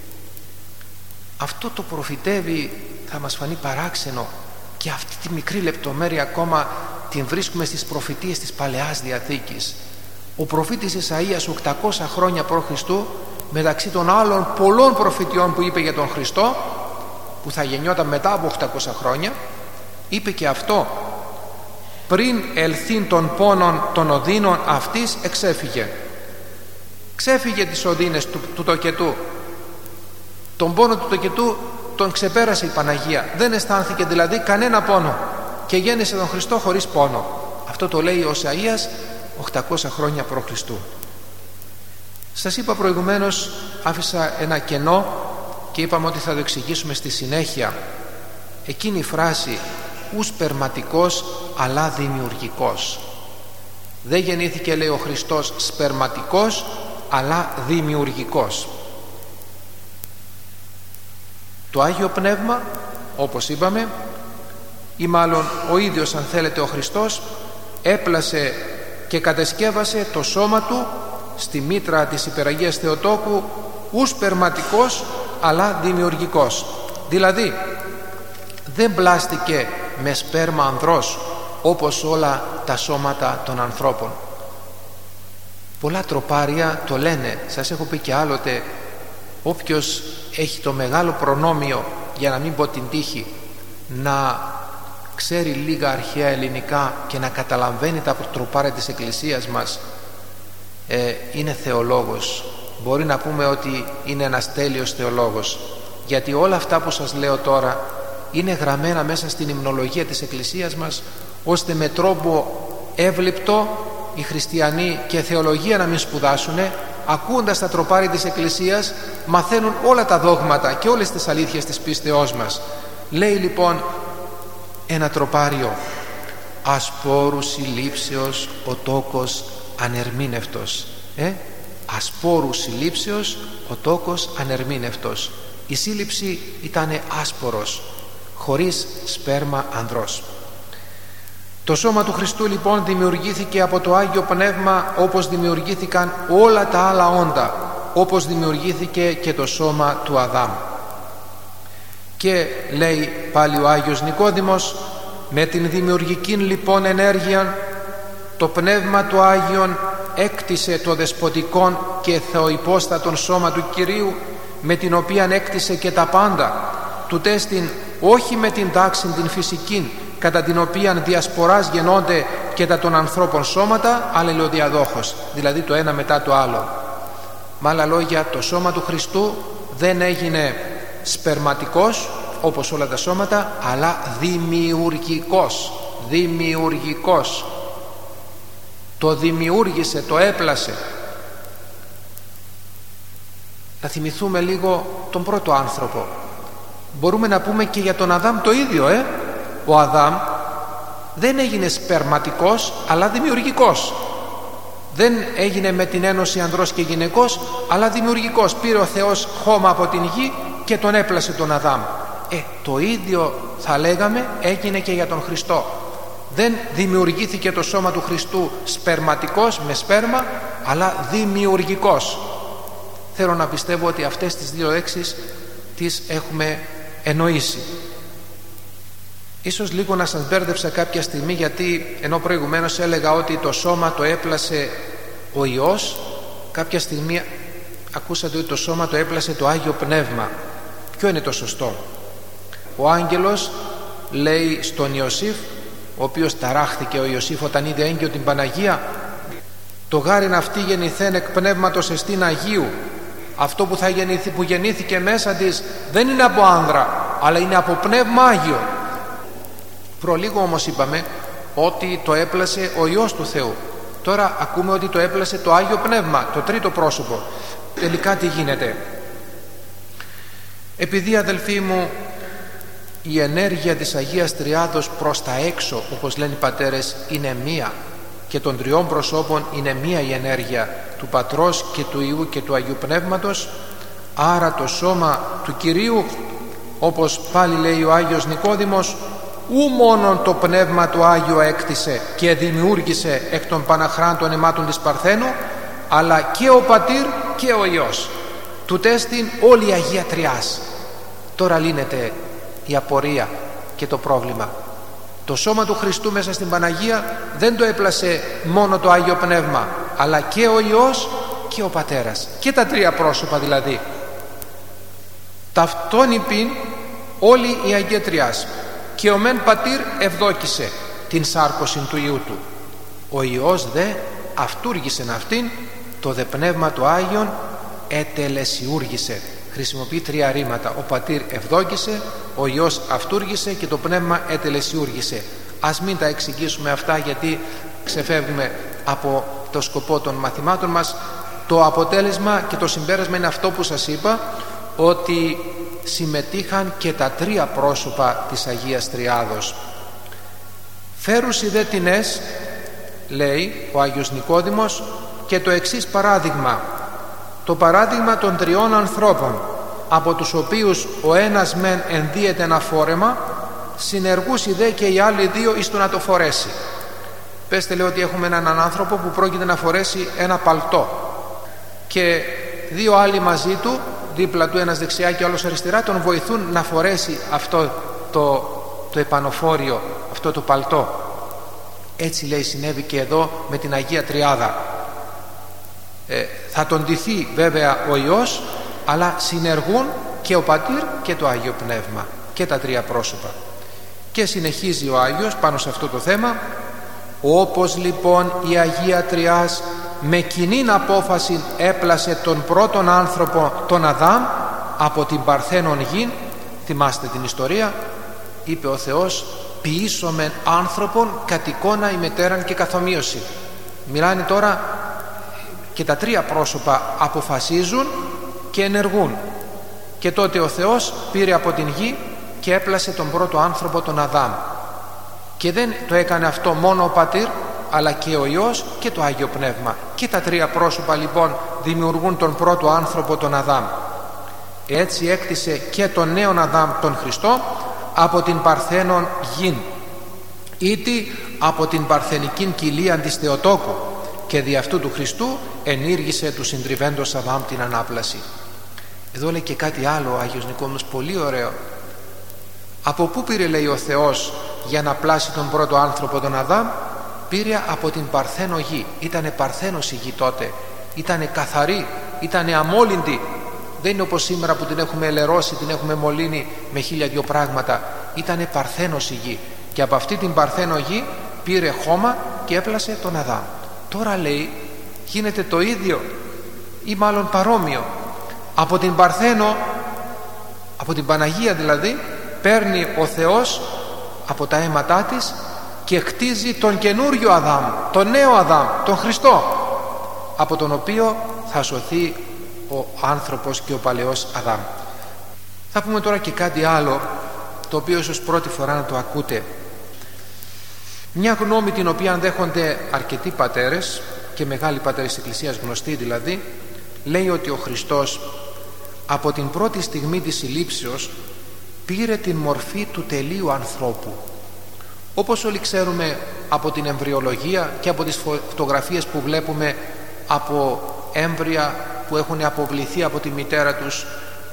Αυτό το προφητεύει, θα μας φανεί παράξενο, και αυτή τη μικρή λεπτομέρεια ακόμα την βρίσκουμε στις προφητείες της Παλαιάς Διαθήκης. Ο προφήτης Ισαΐας οκτακόσια χρόνια π.Χ., μεταξύ των άλλων πολλών προφητιών που είπε για τον Χριστό, που θα γεννιόταν μετά από οκτακόσια χρόνια, είπε και αυτό: πριν ελθύν των πόνων των οδύνων αυτής εξέφυγε. Ξέφυγε τις οδύνες του, του τοκετού. Τον πόνο του τοκετού τον ξεπέρασε η Παναγία. Δεν αισθάνθηκε δηλαδή κανένα πόνο και γέννησε τον Χριστό χωρίς πόνο. Αυτό το λέει ο Ισαΐας οκτακόσια χρόνια π.Χ. Σας είπα προηγουμένως, άφησα ένα κενό και είπαμε ότι θα το εξηγήσουμε στη συνέχεια. Εκείνη η φράση ου σπερματικός αλλά δημιουργικός. Δεν γεννήθηκε, λέει ο Χριστός, σπερματικός αλλά δημιουργικός. Το Άγιο Πνεύμα, όπως είπαμε, ή μάλλον ο ίδιος αν θέλετε ο Χριστός, έπλασε και κατεσκεύασε το σώμα του στη μήτρα της Υπεραγίας Θεοτόκου ου σπερματικός αλλά δημιουργικός. Δηλαδή δεν πλάστηκε με σπέρμα ανδρός όπως όλα τα σώματα των ανθρώπων. Πολλά τροπάρια το λένε, σας έχω πει και άλλοτε, όποιος έχει το μεγάλο προνόμιο, για να μην πω την τύχη, να ξέρει λίγα αρχαία ελληνικά και να καταλαβαίνει τα τροπάρια της Εκκλησίας μας, ε, είναι θεολόγος. Μπορεί να πούμε ότι είναι ένας τέλειος θεολόγος, γιατί όλα αυτά που σας λέω τώρα είναι γραμμένα μέσα στην υμνολογία της Εκκλησίας μας, ώστε με τρόπο εύληπτο οι χριστιανοί και θεολογία να μην σπουδάσουνε, ακούοντας τα τροπάρια της Εκκλησίας μαθαίνουν όλα τα δόγματα και όλες τις αλήθειες της πίστεώς μας. Λέει λοιπόν ένα τροπάριο: ασπόρου συλλήψεως ο τόκος ανερμήνευτος. ε? Ασπόρου συλλήψεως ο τόκος ανερμήνευτος. Η σύλληψη ήταν άσπορος, χωρίς σπέρμα ανδρός. Το σώμα του Χριστού λοιπόν δημιουργήθηκε από το Άγιο Πνεύμα, όπως δημιουργήθηκαν όλα τα άλλα όντα, όπως δημιουργήθηκε και το σώμα του Αδάμ. Και λέει πάλι ο Άγιος Νικόδημος: με την δημιουργική λοιπόν ενέργεια το Πνεύμα του Άγιον έκτισε το δεσποτικόν και θεοϋπόστατον σώμα του Κυρίου, με την οποία έκτισε και τα πάντα, του τέστην όχι με την τάξη την φυσική, κατά την οποία διασποράς γεννώνται και τα των ανθρώπων σώματα, αλληλοδιαδόχως, δηλαδή το ένα μετά το άλλο. Με άλλα λόγια, το σώμα του Χριστού δεν έγινε σπερματικός όπως όλα τα σώματα, αλλά δημιουργικός. Δημιουργικός. Το δημιούργησε, το έπλασε. Να θυμηθούμε λίγο τον πρώτο άνθρωπο. Μπορούμε να πούμε και για τον Αδάμ το ίδιο, ε? Ο Αδάμ δεν έγινε σπερματικός αλλά δημιουργικός. Δεν έγινε με την ένωση ανδρός και γυναικός, αλλά δημιουργικός. Πήρε ο Θεός χώμα από την γη και τον έπλασε τον Αδάμ. Ε, το ίδιο θα λέγαμε έγινε και για τον Χριστό. Δεν δημιουργήθηκε το σώμα του Χριστού σπερματικός με σπέρμα, αλλά δημιουργικός. Θέλω να πιστεύω ότι αυτές τις δύο λέξεις τις έχουμε εννοήσει. Ίσως λίγο να σας μπέρδεψα κάποια στιγμή, γιατί ενώ προηγουμένως έλεγα ότι το σώμα το έπλασε ο Υιός, κάποια στιγμή ακούσατε ότι το σώμα το έπλασε το Άγιο Πνεύμα. Ποιο είναι το σωστό? Ο άγγελος λέει στον Ιωσήφ, ο οποίος ταράχθηκε ο Ιωσήφ όταν είδε έγκυο την Παναγία, το γάριν αυτή γεννηθέν εκ πνεύματος εστίν Αγίου. Αυτό που, θα γεννήθη, που γεννήθηκε μέσα της δεν είναι από άνδρα, αλλά είναι από πνεύμα Άγιο. Προλίγο όμως είπαμε ότι το έπλασε ο Υιός του Θεού. Τώρα ακούμε ότι το έπλασε το Άγιο Πνεύμα, το τρίτο πρόσωπο. Τελικά τι γίνεται? Επειδή, αδελφοί μου, η ενέργεια της Αγίας Τριάδος προς τα έξω, όπως λένε οι πατέρες, είναι μία, και των τριών προσώπων είναι μία η ενέργεια του Πατρός και του Υιού και του Αγίου Πνεύματος, άρα το σώμα του Κυρίου, όπως πάλι λέει ο Άγιος Νικόδημος, ου μόνον το Πνεύμα του Άγιο έκτισε και δημιούργησε εκ των Παναχράντων αιμάτων της Παρθένου, αλλά και ο Πατήρ και ο Υιός. Του τέστην όλη η Αγία Τριάς. Τώρα λύνεται η απορία και το πρόβλημα. Το σώμα του Χριστού μέσα στην Παναγία δεν το έπλασε μόνο το Άγιο Πνεύμα, αλλά και ο Υιός και ο Πατέρας, και τα τρία πρόσωπα δηλαδή. Ταυτόν υπήν όλη η Αγία Τριάς. Και ο μεν Πατήρ ευδόκησε την σάρκωση του Υιού του. Ο Υιός δε αυτούργησε αυτήν, το δε Πνεύμα του Άγιον ετελεσιούργησε. Χρησιμοποιεί τρία ρήματα. Ο Πατήρ ευδόκησε, ο Υιός αυτούργησε και το Πνεύμα ετελεσιούργησε. Ας μην τα εξηγήσουμε αυτά, γιατί ξεφεύγουμε από το σκοπό των μαθημάτων μας. Το αποτέλεσμα και το συμπέρασμα είναι αυτό που σας είπα, ότι συμμετείχαν και τα τρία πρόσωπα της Αγίας Τριάδος. Φέρουσι δε τινές, λέει ο Άγιος Νικόδημος, και το εξής παράδειγμα, το παράδειγμα των τριών ανθρώπων, από τους οποίους ο ένας μεν ενδύεται ένα φόρεμα, συνεργούσι δε και οι άλλοι δύο εις το να το φορέσει. Πέστε, λέει, ότι έχουμε έναν άνθρωπο που πρόκειται να φορέσει ένα παλτό και δύο άλλοι μαζί του, δίπλα του, ένας δεξιά και ο άλλος αριστερά, τον βοηθούν να φορέσει αυτό το, το επανοφόριο, αυτό το παλτό. Έτσι, λέει, συνέβη και εδώ με την Αγία Τριάδα. Ε, θα τον ντυθεί βέβαια ο Υιός, αλλά συνεργούν και ο Πατήρ και το Άγιο Πνεύμα, και τα τρία πρόσωπα. Και συνεχίζει ο Άγιος πάνω σε αυτό το θέμα: όπως λοιπόν η Αγία Τριάς με κοινήν απόφαση έπλασε τον πρώτον άνθρωπο, τον Αδάμ, από την παρθένον γην. Θυμάστε την ιστορία, είπε ο Θεός, ποιήσομεν άνθρωπον κατ' εικόνα ημετέραν και καθομοίωση. Μιλάνε τώρα και τα τρία πρόσωπα αποφασίζουν και ενεργούν. Και τότε ο Θεός πήρε από την γη και έπλασε τον πρώτο άνθρωπο, τον Αδάμ. Και δεν το έκανε αυτό μόνο ο Πατήρ, αλλά και ο Υιός και το Άγιο Πνεύμα. Και τα τρία πρόσωπα λοιπόν δημιουργούν τον πρώτο άνθρωπο, τον Αδάμ. Έτσι έκτισε και τον νέον Αδάμ, τον Χριστό, από την παρθένον γην, ήτι από την παρθενικήν κοιλία της Θεοτόκου, και δι' αυτού του Χριστού ενήργησε του συντριβέντος Αδάμ την ανάπλαση. Εδώ λέει και κάτι άλλο ο Άγιος Νικόδημος, πολύ ωραίο. Από πού πήρε, λέει, ο Θεός για να πλάσει τον πρώτο άνθρωπο, τον Αδάμ? Πήρε από την παρθένο γη. Ήτανε παρθένος η γη τότε, ήτανε καθαρή, ήτανε αμόλυντη. Δεν είναι όπως σήμερα που την έχουμε ελερώσει, την έχουμε μολύνει με χίλια δυο πράγματα. Ήτανε παρθένος η γη, και από αυτή την παρθένο γη πήρε χώμα και έπλασε τον Αδάμ. Τώρα, λέει, γίνεται το ίδιο, ή μάλλον παρόμοιο. Από την παρθένο, από την Παναγία δηλαδή, παίρνει ο Θεός από τα αίματά της και χτίζει τον καινούριο Αδάμ, τον νέο Αδάμ, τον Χριστό, από τον οποίο θα σωθεί ο άνθρωπος και ο παλαιός Αδάμ. Θα πούμε τώρα και κάτι άλλο, το οποίο ίσως πρώτη φορά να το ακούτε. Μια γνώμη την οποία δέχονται αρκετοί πατέρες, και μεγάλοι πατέρες της Εκκλησίας, γνωστοί δηλαδή, λέει ότι ο Χριστός από την πρώτη στιγμή της συλλήψεως πήρε την μορφή του τελείου ανθρώπου. Όπως όλοι ξέρουμε από την εμβριολογία και από τις φωτογραφίες που βλέπουμε από έμβρια που έχουν αποβληθεί από τη μητέρα τους,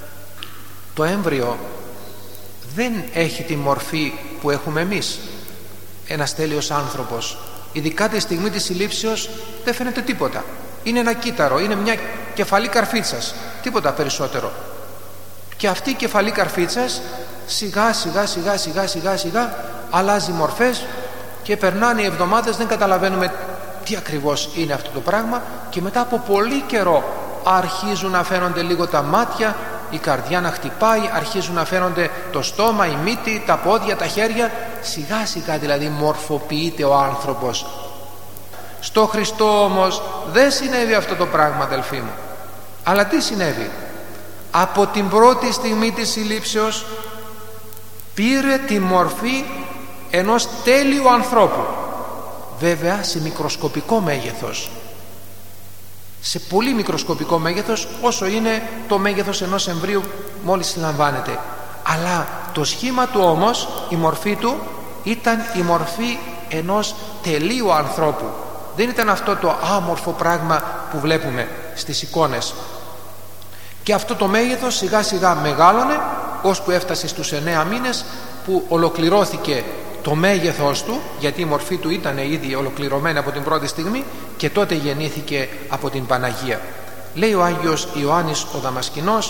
το έμβριο δεν έχει τη μορφή που έχουμε εμείς, ένας τέλειος άνθρωπος. Ειδικά τη στιγμή της συλλήψεως δεν φαίνεται τίποτα, είναι ένα κύτταρο, είναι μια κεφαλή καρφίτσας, τίποτα περισσότερο. Και αυτή η κεφαλή καρφίτσας σιγά σιγά σιγά σιγά σιγά σιγά αλλάζει μορφές και περνάνε οι εβδομάδες, δεν καταλαβαίνουμε τι ακριβώς είναι αυτό το πράγμα, και μετά από πολύ καιρό αρχίζουν να φαίνονται λίγο τα μάτια, η καρδιά να χτυπάει, αρχίζουν να φαίνονται το στόμα, η μύτη, τα πόδια, τα χέρια, σιγά σιγά δηλαδή μορφοποιείται ο άνθρωπος. Στο Χριστό όμως δεν συνέβη αυτό το πράγμα, αδελφοί μου. Αλλά τι συνέβη? Από την πρώτη στιγμή της συλλήψεως πήρε τη μορφή ενός τέλειου ανθρώπου, βέβαια σε μικροσκοπικό μέγεθος, σε πολύ μικροσκοπικό μέγεθος, όσο είναι το μέγεθος ενός εμβρίου μόλις συλλαμβάνεται. Αλλά το σχήμα του όμως, η μορφή του ήταν η μορφή ενός τελείου ανθρώπου. Δεν ήταν αυτό το άμορφο πράγμα που βλέπουμε στις εικόνες. Και αυτό το μέγεθος σιγά σιγά μεγάλωνε, ώσπου έφτασε στους εννέα μήνες, που ολοκληρώθηκε το μέγεθος του, γιατί η μορφή του ήταν ήδη ολοκληρωμένη από την πρώτη στιγμή, και τότε γεννήθηκε από την Παναγία. Λέει ο Άγιος Ιωάννης ο Δαμασκηνός,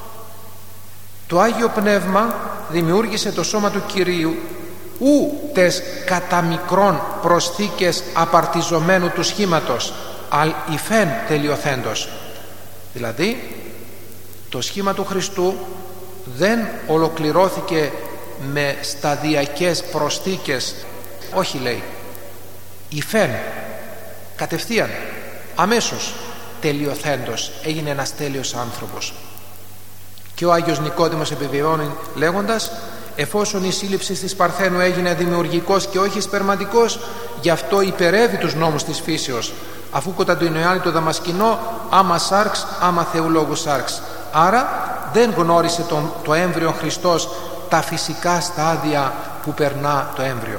το Άγιο Πνεύμα δημιούργησε το σώμα του Κυρίου ου τες κατά μικρών προσθήκες απαρτιζομένου του σχήματος, αλ υφέν τελειοθέντος. Δηλαδή το σχήμα του Χριστού δεν ολοκληρώθηκε με σταδιακές προσθήκες, όχι, λέει, υφέν, κατευθείαν, αμέσως τελειοθέντος, έγινε ένας τέλειος άνθρωπος. Και ο Άγιος Νικόδημος επιβεβαιώνει λέγοντας, εφόσον η σύλληψη της Παρθένου έγινε δημιουργικός και όχι σπερματικός, γι' αυτό υπερεύει τους νόμους της φύσεως, αφού κατά τον Ιωάννη το Δαμασκηνό άμα σάρξ, άμα θεολόγου σάρξ. Άρα δεν γνώρισε τον, το έμβριο Χριστός τα φυσικά στάδια που περνά το έμβριο.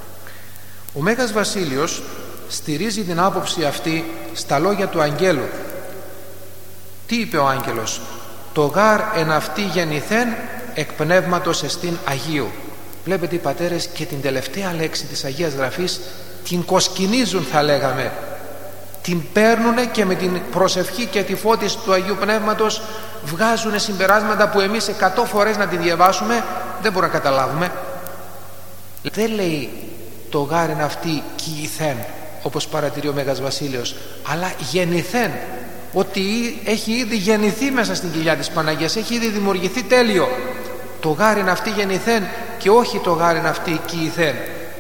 Ο Μέγας Βασίλειος στηρίζει την άποψη αυτή στα λόγια του Αγγέλου. Τι είπε ο Άγγελος? Το γάρ εν αυτή γεννηθέν εκ πνεύματος εστίν Αγίου. Βλέπετε οι πατέρες και την τελευταία λέξη της Αγίας Γραφής την κοσκινίζουν, θα λέγαμε, την παίρνουνε και με την προσευχή και τη φώτιση του Αγίου Πνεύματος βγάζουν συμπεράσματα που εμείς εκατό φορές να τη διαβάσουμε δεν μπορούμε να καταλάβουμε. Δεν λέει το γάρ εν αυτή κοιηθέν, όπως παρατηρεί ο Μέγας Βασίλειος, αλλά γεννηθέν, ότι έχει ήδη γεννηθεί μέσα στην κοιλιά της Παναγίας, έχει ήδη δημιουργηθεί τέλειο. Το γάρ εν αυτή γεννηθέν και όχι το γάρ εν αυτή κοιηθέν.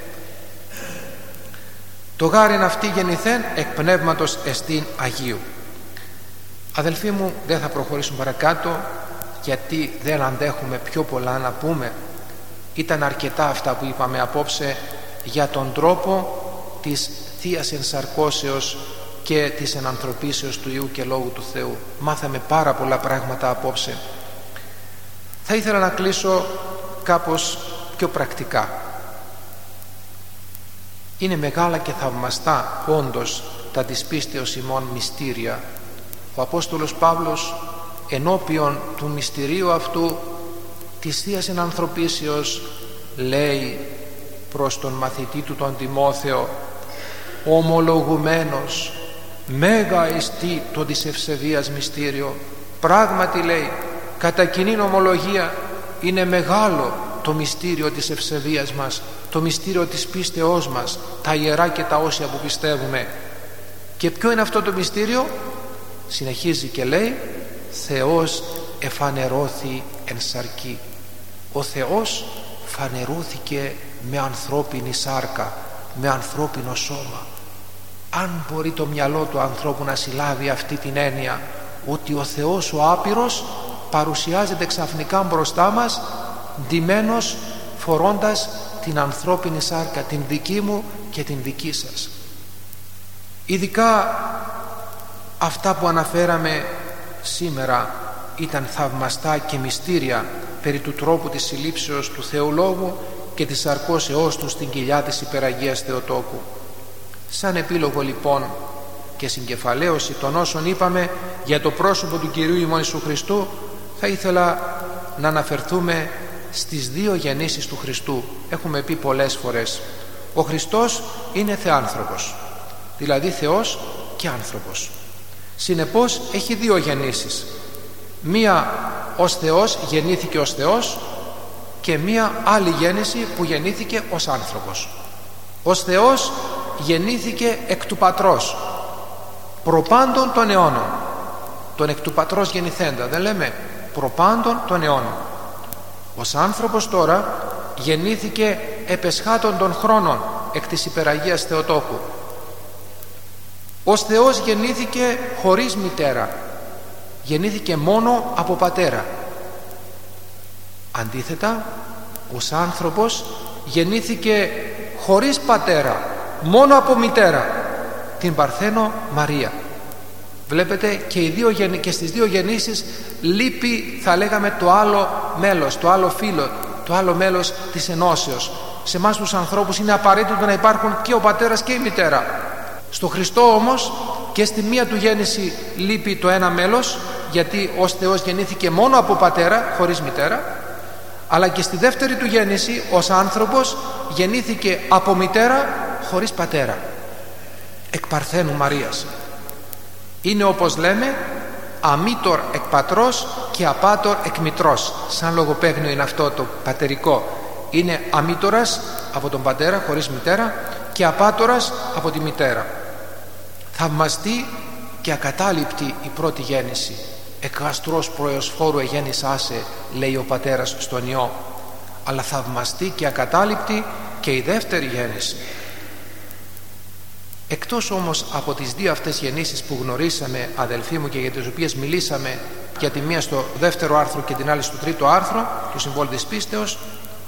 Το γάρ εν αυτή γεννηθέν εκ πνεύματος εστίν Αγίου. Αδελφοί μου, δεν θα προχωρήσουμε παρακάτω, γιατί δεν αντέχουμε πιο πολλά να πούμε. Ήταν αρκετά αυτά που είπαμε απόψε για τον τρόπο της Θείας Ενσαρκώσεως και της ενανθρωπίσεως του Υιού και Λόγου του Θεού. Μάθαμε πάρα πολλά πράγματα απόψε. Θα ήθελα να κλείσω κάπως πιο πρακτικά. Είναι μεγάλα και θαυμαστά όντως τα της πίστεως ημών μυστήρια. Ο Απόστολος Παύλος ενώπιον του μυστηρίου αυτού της Θείας Ενανθρωπίσεως λέει προς τον μαθητή του τον Τιμόθεο, ομολογουμένος μέγα εστί το της ευσεβίας μυστήριο. Πράγματι, λέει, κατά κοινήν ομολογία είναι μεγάλο το μυστήριο της ευσεβίας μας, το μυστήριο της πίστεώς μας, τα ιερά και τα όσια που πιστεύουμε. Και ποιο είναι αυτό το μυστήριο? Συνεχίζει και λέει, Θεός εφανερώθη εν σαρκή. Ο Θεός φανερώθηκε με ανθρώπινη σάρκα, με ανθρώπινο σώμα. Αν μπορεί το μυαλό του ανθρώπου να συλλάβει αυτή την έννοια, ότι ο Θεός ο άπειρος παρουσιάζεται ξαφνικά μπροστά μας, ντυμένος, φορώντας την ανθρώπινη σάρκα, την δική μου και την δική σας. Ειδικά αυτά που αναφέραμε σήμερα ήταν θαυμαστά και μυστήρια περί του τρόπου της συλλήψεως του Θεολόγου και της αρκώσεώς του στην κοιλιά της Υπεραγίας Θεοτόκου. Σαν επίλογο λοιπόν και συγκεφαλαίωση των όσων είπαμε για το πρόσωπο του Κυρίου ημών Ιησού Χριστού, θα ήθελα να αναφερθούμε στις δύο γεννήσεις του Χριστού. Έχουμε πει πολλές φορές, ο Χριστός είναι θεάνθρωπος, δηλαδή Θεός και άνθρωπος. Συνεπώς έχει δύο γεννήσεις. Μία ως Θεός, γεννήθηκε ως Θεός, και μία άλλη γέννηση που γεννήθηκε ως άνθρωπος. Ως Θεός γεννήθηκε εκ του Πατρός, προπάντων των αιώνων. Τον εκ του Πατρός γεννηθέντα, δεν λέμε, προπάντων των αιώνων. Ως άνθρωπος τώρα γεννήθηκε επεσχάτων των χρόνων εκ της Υπεραγίας Θεοτόκου. Ως Θεός γεννήθηκε χωρίς μητέρα, γεννήθηκε μόνο από πατέρα. Αντίθετα, ως άνθρωπος γεννήθηκε χωρίς πατέρα, μόνο από μητέρα, την Παρθένο Μαρία. Βλέπετε, και, οι δύο, και στις δύο γεννήσεις λείπει, θα λέγαμε, το άλλο μέλος, το άλλο φύλλο, το άλλο μέλος της ενώσεως. Σε εμάς τους ανθρώπους είναι απαραίτητο να υπάρχουν και ο πατέρας και η μητέρα. Στο Χριστό όμως και στη μία του γέννηση λείπει το ένα μέλος, γιατί ως Θεός γεννήθηκε μόνο από πατέρα, χωρίς μητέρα, αλλά και στη δεύτερη του γέννηση ως άνθρωπος γεννήθηκε από μητέρα χωρίς πατέρα, εκ Παρθένου Μαρίας. Είναι, όπως λέμε, αμήτωρ εκ πατρός και απάτωρ εκ μητρός. Σαν λογοπαίγνιο είναι αυτό το πατερικό. Είναι αμήτωρας από τον πατέρα χωρίς μητέρα και απάτωρας από τη μητέρα. Θαυμαστή και ακατάληπτη η πρώτη γέννηση. Εκ γαστρός προεοσφόρου εγέννησά σε, λέει ο πατέρας στον Υιό. Αλλά θαυμαστή και ακατάληπτη και η δεύτερη γέννηση. Εκτός όμως από τις δύο αυτές γεννήσεις που γνωρίσαμε, αδελφοί μου, και για τις οποίες μιλήσαμε, για τη μία στο δεύτερο άρθρο και την άλλη στο τρίτο άρθρο του Συμβόλου της Πίστεως,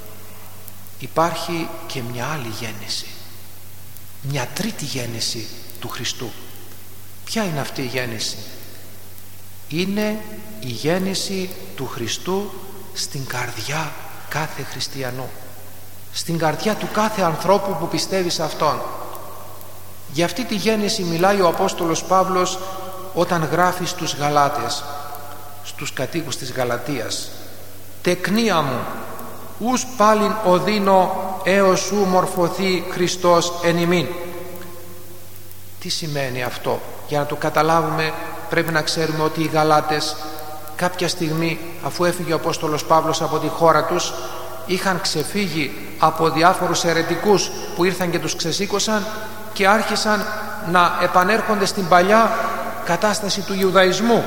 υπάρχει και μια άλλη γέννηση, μια τρίτη γέννηση του Χριστού. Ποια είναι αυτή η γέννηση? Είναι η γέννηση του Χριστού στην καρδιά κάθε χριστιανού, στην καρδιά του κάθε ανθρώπου που πιστεύει σε Αυτόν. Για αυτή τη γέννηση μιλάει ο Απόστολος Παύλος όταν γράφει στους Γαλάτες, στους κατοίκους της Γαλατίας: «Τεκνία μου, ους πάλιν οδύνω έως σου μορφωθεί Χριστός εν ημίν». Τι σημαίνει αυτό? Για να το καταλάβουμε πρέπει να ξέρουμε ότι οι Γαλάτες κάποια στιγμή, αφού έφυγε ο Απόστολος Παύλος από τη χώρα τους, είχαν ξεφύγει από διάφορους αιρετικούς που ήρθαν και τους ξεσήκωσαν και άρχισαν να επανέρχονται στην παλιά κατάσταση του Ιουδαϊσμού.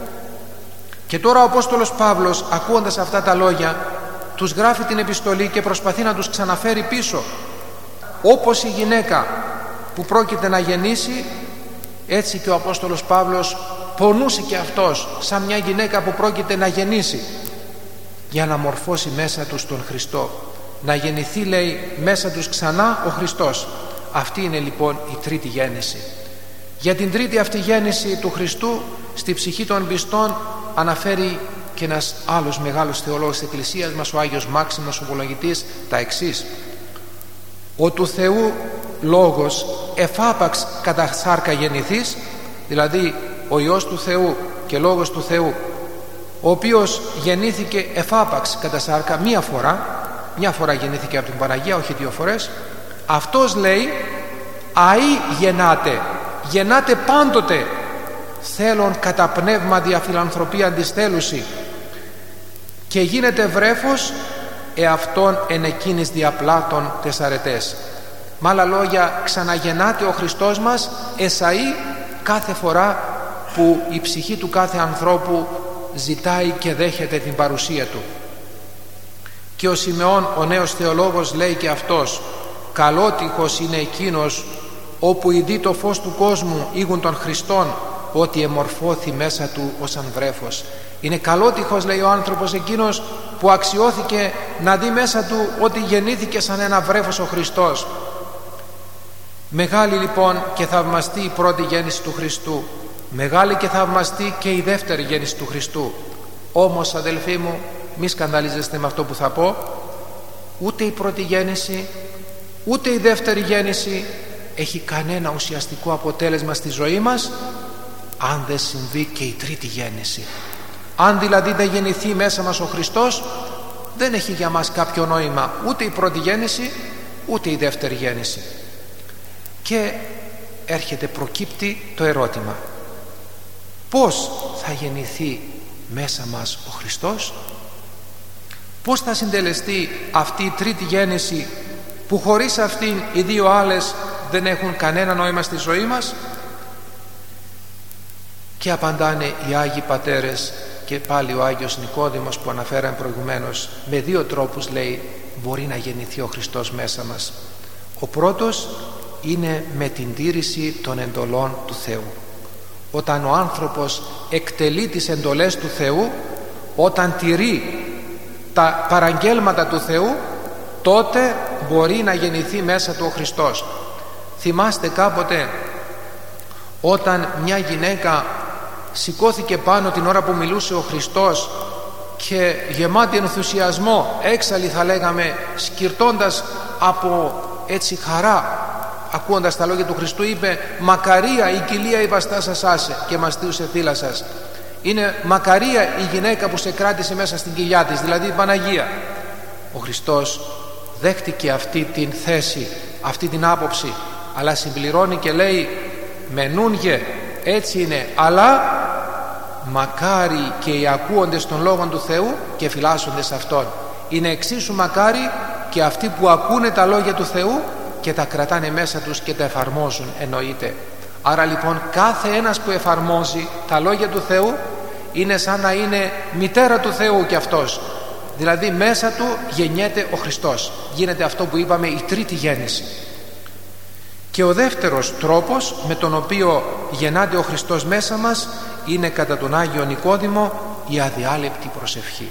Και τώρα ο Απόστολος Παύλος, ακούοντας αυτά τα λόγια, τους γράφει την επιστολή και προσπαθεί να τους ξαναφέρει πίσω. Όπως η γυναίκα που πρόκειται να γεννήσει, έτσι και ο Απόστολος Παύλος πονούσε και αυτός σαν μια γυναίκα που πρόκειται να γεννήσει, για να μορφώσει μέσα τους τον Χριστό, να γεννηθεί, λέει, μέσα τους ξανά ο Χριστός. Αυτή είναι λοιπόν η τρίτη γέννηση. Για την τρίτη αυτή γέννηση του Χριστού στη ψυχή των πιστών αναφέρει και ένας άλλος μεγάλος θεολόγος της Εκκλησίας μας, ο Άγιος Μάξιμος ο Βολογητής, τα εξής: «Ο του Θεού Λόγος εφάπαξ κατά σάρκα γεννηθείς», δηλαδή ο Υιός του Θεού και Λόγος του Θεού, ο οποίος γεννήθηκε εφάπαξ κατά σάρκα, μία φορά, μία φορά γεννήθηκε από την Παναγία, όχι δύο φορές. Αυτός, λέει, αΐ γεννάται, γεννάται πάντοτε, θέλον κατά πνεύμα διαφιλανθρωπία αντιστέλουση, και γίνεται βρέφος εαυτόν εν εκείνης διαπλάτων τεσσαρετές. Με άλλα λόγια, ξαναγεννάται ο Χριστός μας εσαΐ κάθε φορά που η ψυχή του κάθε ανθρώπου ζητάει και δέχεται την παρουσία του. Και ο Σιμεών, ο νέος θεολόγος, λέει και αυτός: «Καλότυχος είναι εκείνος όπου ειδεί το φως του κόσμου ήγουν των Χριστών, ότι εμορφώθη μέσα του ως αν βρέφος». Είναι καλότυχος, λέει, ο άνθρωπος εκείνος που αξιώθηκε να δει μέσα του ότι γεννήθηκε σαν ένα βρέφος ο Χριστός. Μεγάλη λοιπόν και θαυμαστή η πρώτη γέννηση του Χριστού, μεγάλη και θαυμαστή και η δεύτερη γέννηση του Χριστού. Όμως αδελφοί μου, μη σκανδαλίζεστε με αυτό που θα πω, ούτε η πρώτη γέννηση ούτε η δεύτερη γέννηση έχει κανένα ουσιαστικό αποτέλεσμα στη ζωή μας αν δεν συμβεί και η τρίτη γέννηση. Αν δηλαδή δεν γεννηθεί μέσα μας ο Χριστός, δεν έχει για μας κάποιο νόημα ούτε η πρώτη γέννηση ούτε η δεύτερη γέννηση. Και έρχεται, προκύπτει το ερώτημα: πώς θα γεννηθεί μέσα μας ο Χριστός? Πώς θα συντελεστεί αυτή η τρίτη γέννηση που χωρίς αυτήν οι δύο άλλες δεν έχουν κανένα νόημα στη ζωή μας? Και απαντάνε οι Άγιοι Πατέρες, και πάλι ο Άγιος Νικόδημος που αναφέραμε προηγουμένως, με δύο τρόπους λέει μπορεί να γεννηθεί ο Χριστός μέσα μας. Ο πρώτος είναι με την τήρηση των εντολών του Θεού. Όταν ο άνθρωπος εκτελεί τις εντολές του Θεού, όταν τηρεί τα παραγγέλματα του Θεού, τότε μπορεί να γεννηθεί μέσα του ο Χριστός. Θυμάστε κάποτε όταν μια γυναίκα σηκώθηκε πάνω την ώρα που μιλούσε ο Χριστός και γεμάτη ενθουσιασμό, έξαλλη θα λέγαμε, σκυρτώντας από έτσι χαρά ακούοντας τα λόγια του Χριστού, είπε: «Μακαρία η κοιλία η βαστά σας άσε και μαστίουσε θύλα σας». Είναι μακαρία η γυναίκα που σε κράτησε μέσα στην κοιλιά της, δηλαδή η Παναγία. Ο Χριστός δέχτηκε αυτή την θέση, αυτή την άποψη, αλλά συμπληρώνει και λέει: «Μενούγε, έτσι είναι, αλλά μακάρι και οι ακούοντες των λόγων του Θεού και φυλάσσοντες αυτών». Είναι εξίσου μακάρι και αυτοί που ακούνε τα λόγια του Θεού και τα κρατάνε μέσα τους και τα εφαρμόζουν, εννοείται. Άρα λοιπόν κάθε ένας που εφαρμόζει τα λόγια του Θεού είναι σαν να είναι μητέρα του Θεού κι αυτός, δηλαδή μέσα του γεννιέται ο Χριστός, γίνεται αυτό που είπαμε η τρίτη γέννηση. Και ο δεύτερος τρόπος με τον οποίο γεννάται ο Χριστός μέσα μας είναι κατά τον Άγιο Νικόδημο η αδιάλειπτη προσευχή.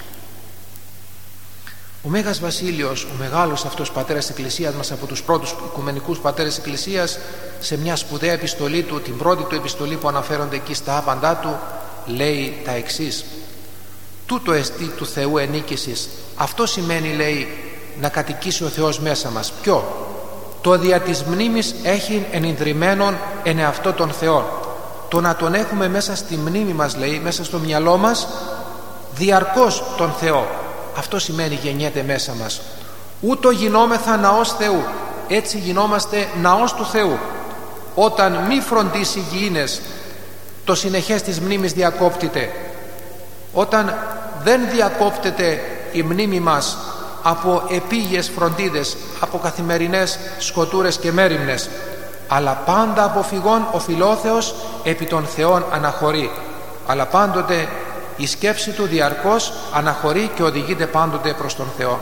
Ο Μέγας Βασίλειος, ο μεγάλος αυτός πατέρας της Εκκλησίας μας, από τους πρώτους οικουμενικούς πατέρες της Εκκλησίας, σε μια σπουδαία επιστολή του, την πρώτη του επιστολή που αναφέρονται εκεί στα άπαντά του, λέει τα εξής: «Τούτο εστί του Θεού ενίκησης». Αυτό σημαίνει, λέει, να κατοικήσει ο Θεός μέσα μας. Ποιο? Το δια της μνήμης έχει ενιδρυμένον εν εαυτό τον Θεό. Το να τον έχουμε μέσα στη μνήμη μας, λέει, μέσα στο μυαλό μας διαρκώς τον Θεό. Αυτό σημαίνει γεννιέται μέσα μας. Ούτω γινόμεθα ναός Θεού, έτσι γινόμαστε ναός του Θεού. Όταν μη φροντίσει γηίνες, το συνεχές της μνήμης διακόπτεται. Όταν δεν διακόπτεται η μνήμη μας από επίγειες φροντίδες, από καθημερινές σκοτούρες και μέριμνες, αλλά πάντα αποφυγών ο φιλόθεος επί των Θεών αναχωρεί, αλλά πάντοτε η σκέψη του διαρκώς αναχωρεί και οδηγείται πάντοτε προς τον Θεό.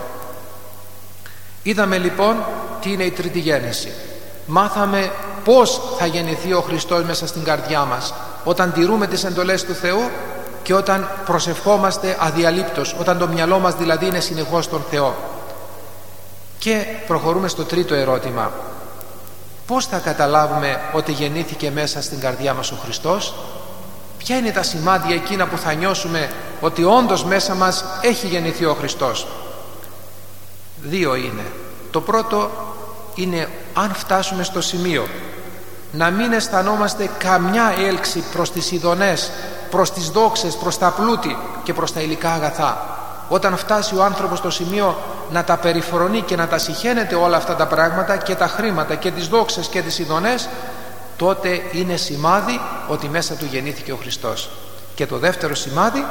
Είδαμε λοιπόν τι είναι η τρίτη γέννηση. Μάθαμε πώς θα γεννηθεί ο Χριστός μέσα στην καρδιά μας, όταν τηρούμε τις εντολές του Θεού και όταν προσευχόμαστε αδιαλείπτως, όταν το μυαλό μας δηλαδή είναι συνεχώς στον Θεό. Και προχωρούμε στο τρίτο ερώτημα: πώς θα καταλάβουμε ότι γεννήθηκε μέσα στην καρδιά μας ο Χριστός? Ποια είναι τα σημάδια εκείνα που θα νιώσουμε ότι όντως μέσα μας έχει γεννηθεί ο Χριστός? Δύο είναι. Το πρώτο είναι αν φτάσουμε στο σημείο να μην αισθανόμαστε καμιά έλξη προς τις ειδονές, προς τις δόξες, προς τα πλούτη και προς τα υλικά αγαθά. Όταν φτάσει ο άνθρωπος στο σημείο να τα περιφρονεί και να τα συχαίνεται όλα αυτά τα πράγματα και τα χρήματα και τις δόξες και τις ειδονές, τότε είναι σημάδι ότι μέσα του γεννήθηκε ο Χριστός. Και το δεύτερο σημάδι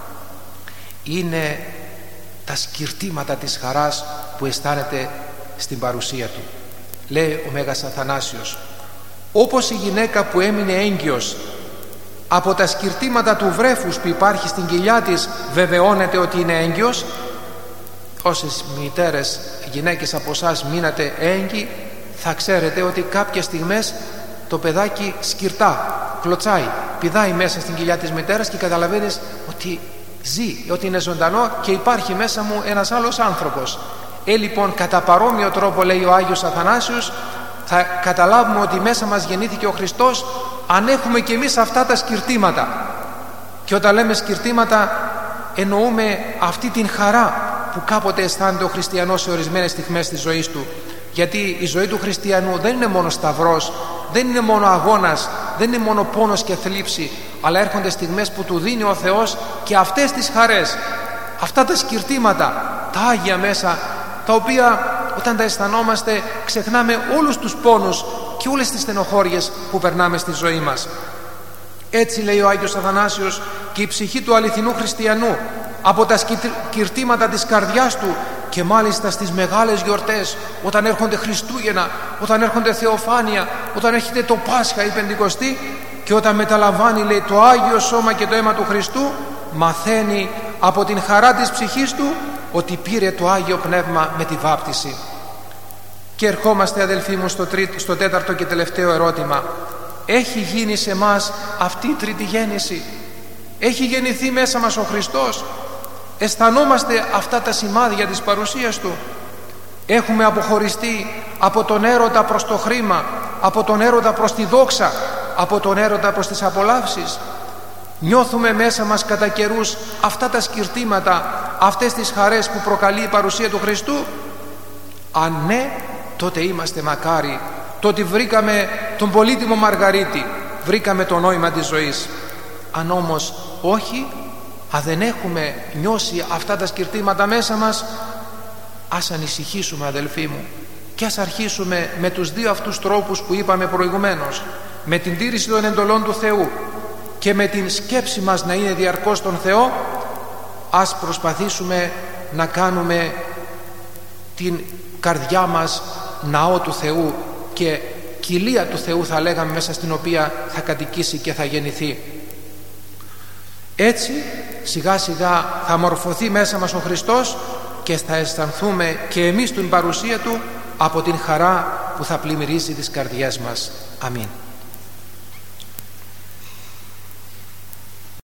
είναι τα σκυρτήματα της χαράς που αισθάνεται στην παρουσία του. Λέει ο Μέγας Αθανάσιος: όπως η γυναίκα που έμεινε έγκυος από τα σκυρτήματα του βρέφους που υπάρχει στην κοιλιά της βεβαιώνεται ότι είναι έγκυος. Όσες μητέρες, γυναίκες από εσάς μείνατε έγκυοι, θα ξέρετε ότι κάποιες στιγμές το παιδάκι σκυρτά, κλωτσάει, πηδάει μέσα στην κοιλιά της μητέρας και καταλαβαίνεις ότι ζει, ότι είναι ζωντανό και υπάρχει μέσα μου ένας άλλος άνθρωπος. Ε, λοιπόν, κατά παρόμοιο τρόπο, λέει ο Άγιος Αθανάσιος, θα καταλάβουμε ότι μέσα μας γεννήθηκε ο Χριστός αν έχουμε και εμείς αυτά τα σκυρτήματα. Και όταν λέμε σκυρτήματα εννοούμε αυτή την χαρά που κάποτε αισθάνεται ο χριστιανός σε ορισμένες στιγμές της ζωής του. Γιατί η ζωή του χριστιανού δεν είναι μόνο σταυρός, δεν είναι μόνο αγώνας, δεν είναι μόνο πόνος και θλίψη, αλλά έρχονται στιγμές που του δίνει ο Θεός και αυτές τις χαρές, αυτά τα σκυρτήματα, τα Άγια μέσα, τα οποία όταν τα αισθανόμαστε ξεχνάμε όλους τους πόνους και όλες τις στενοχώριες που περνάμε στη ζωή μας. Έτσι λέει ο Άγιος Αθανάσιος, και η ψυχή του αληθινού χριστιανού από τα σκυρτήματα της καρδιάς του, και μάλιστα στις μεγάλες γιορτές, όταν έρχονται Χριστούγεννα, όταν έρχονται Θεοφάνεια, όταν έρχεται το Πάσχα, η Πεντηκοστή, και όταν μεταλαμβάνει, λέει, το Άγιο Σώμα και το αίμα του Χριστού, μαθαίνει από την χαρά της ψυχής του ότι πήρε το Άγιο Πνεύμα με τη βάπτιση. Και ερχόμαστε, αδελφοί μου, στο, τρίτο, στο τέταρτο και τελευταίο ερώτημα. Έχει γίνει σε μας αυτή η τρίτη γέννηση? Έχει γεννηθεί μέσα μας ο Χριστός? Αισθανόμαστε αυτά τα σημάδια της παρουσίας Του? Έχουμε αποχωριστεί από τον έρωτα προς το χρήμα, από τον έρωτα προς τη δόξα, από τον έρωτα προς τις απολαύσεις? Νιώθουμε μέσα μας κατά καιρούς αυτά τα σκυρτήματα, αυτές τις χαρές που προκαλεί η παρουσία του Χριστού? Αν ναι, τότε είμαστε μακάρι, τότε βρήκαμε τον πολύτιμο Μαργαρίτη, βρήκαμε το νόημα της ζωής. Αν όμως όχι, αν δεν έχουμε νιώσει αυτά τα σκυρτήματα μέσα μας, ας ανησυχήσουμε, αδελφοί μου, και ας αρχίσουμε με τους δύο αυτούς τρόπους που είπαμε προηγουμένως, με την τήρηση των εντολών του Θεού και με την σκέψη μας να είναι διαρκώς στον Θεό. Ας προσπαθήσουμε να κάνουμε την καρδιά μας ναό του Θεού και κοιλία του Θεού, θα λέγαμε, μέσα στην οποία θα κατοικήσει και θα γεννηθεί. Έτσι σιγά σιγά θα μορφωθεί μέσα μας ο Χριστός και θα αισθανθούμε και εμείς την παρουσία Του από την χαρά που θα πλημμυρίσει τις καρδιές μας. Αμήν.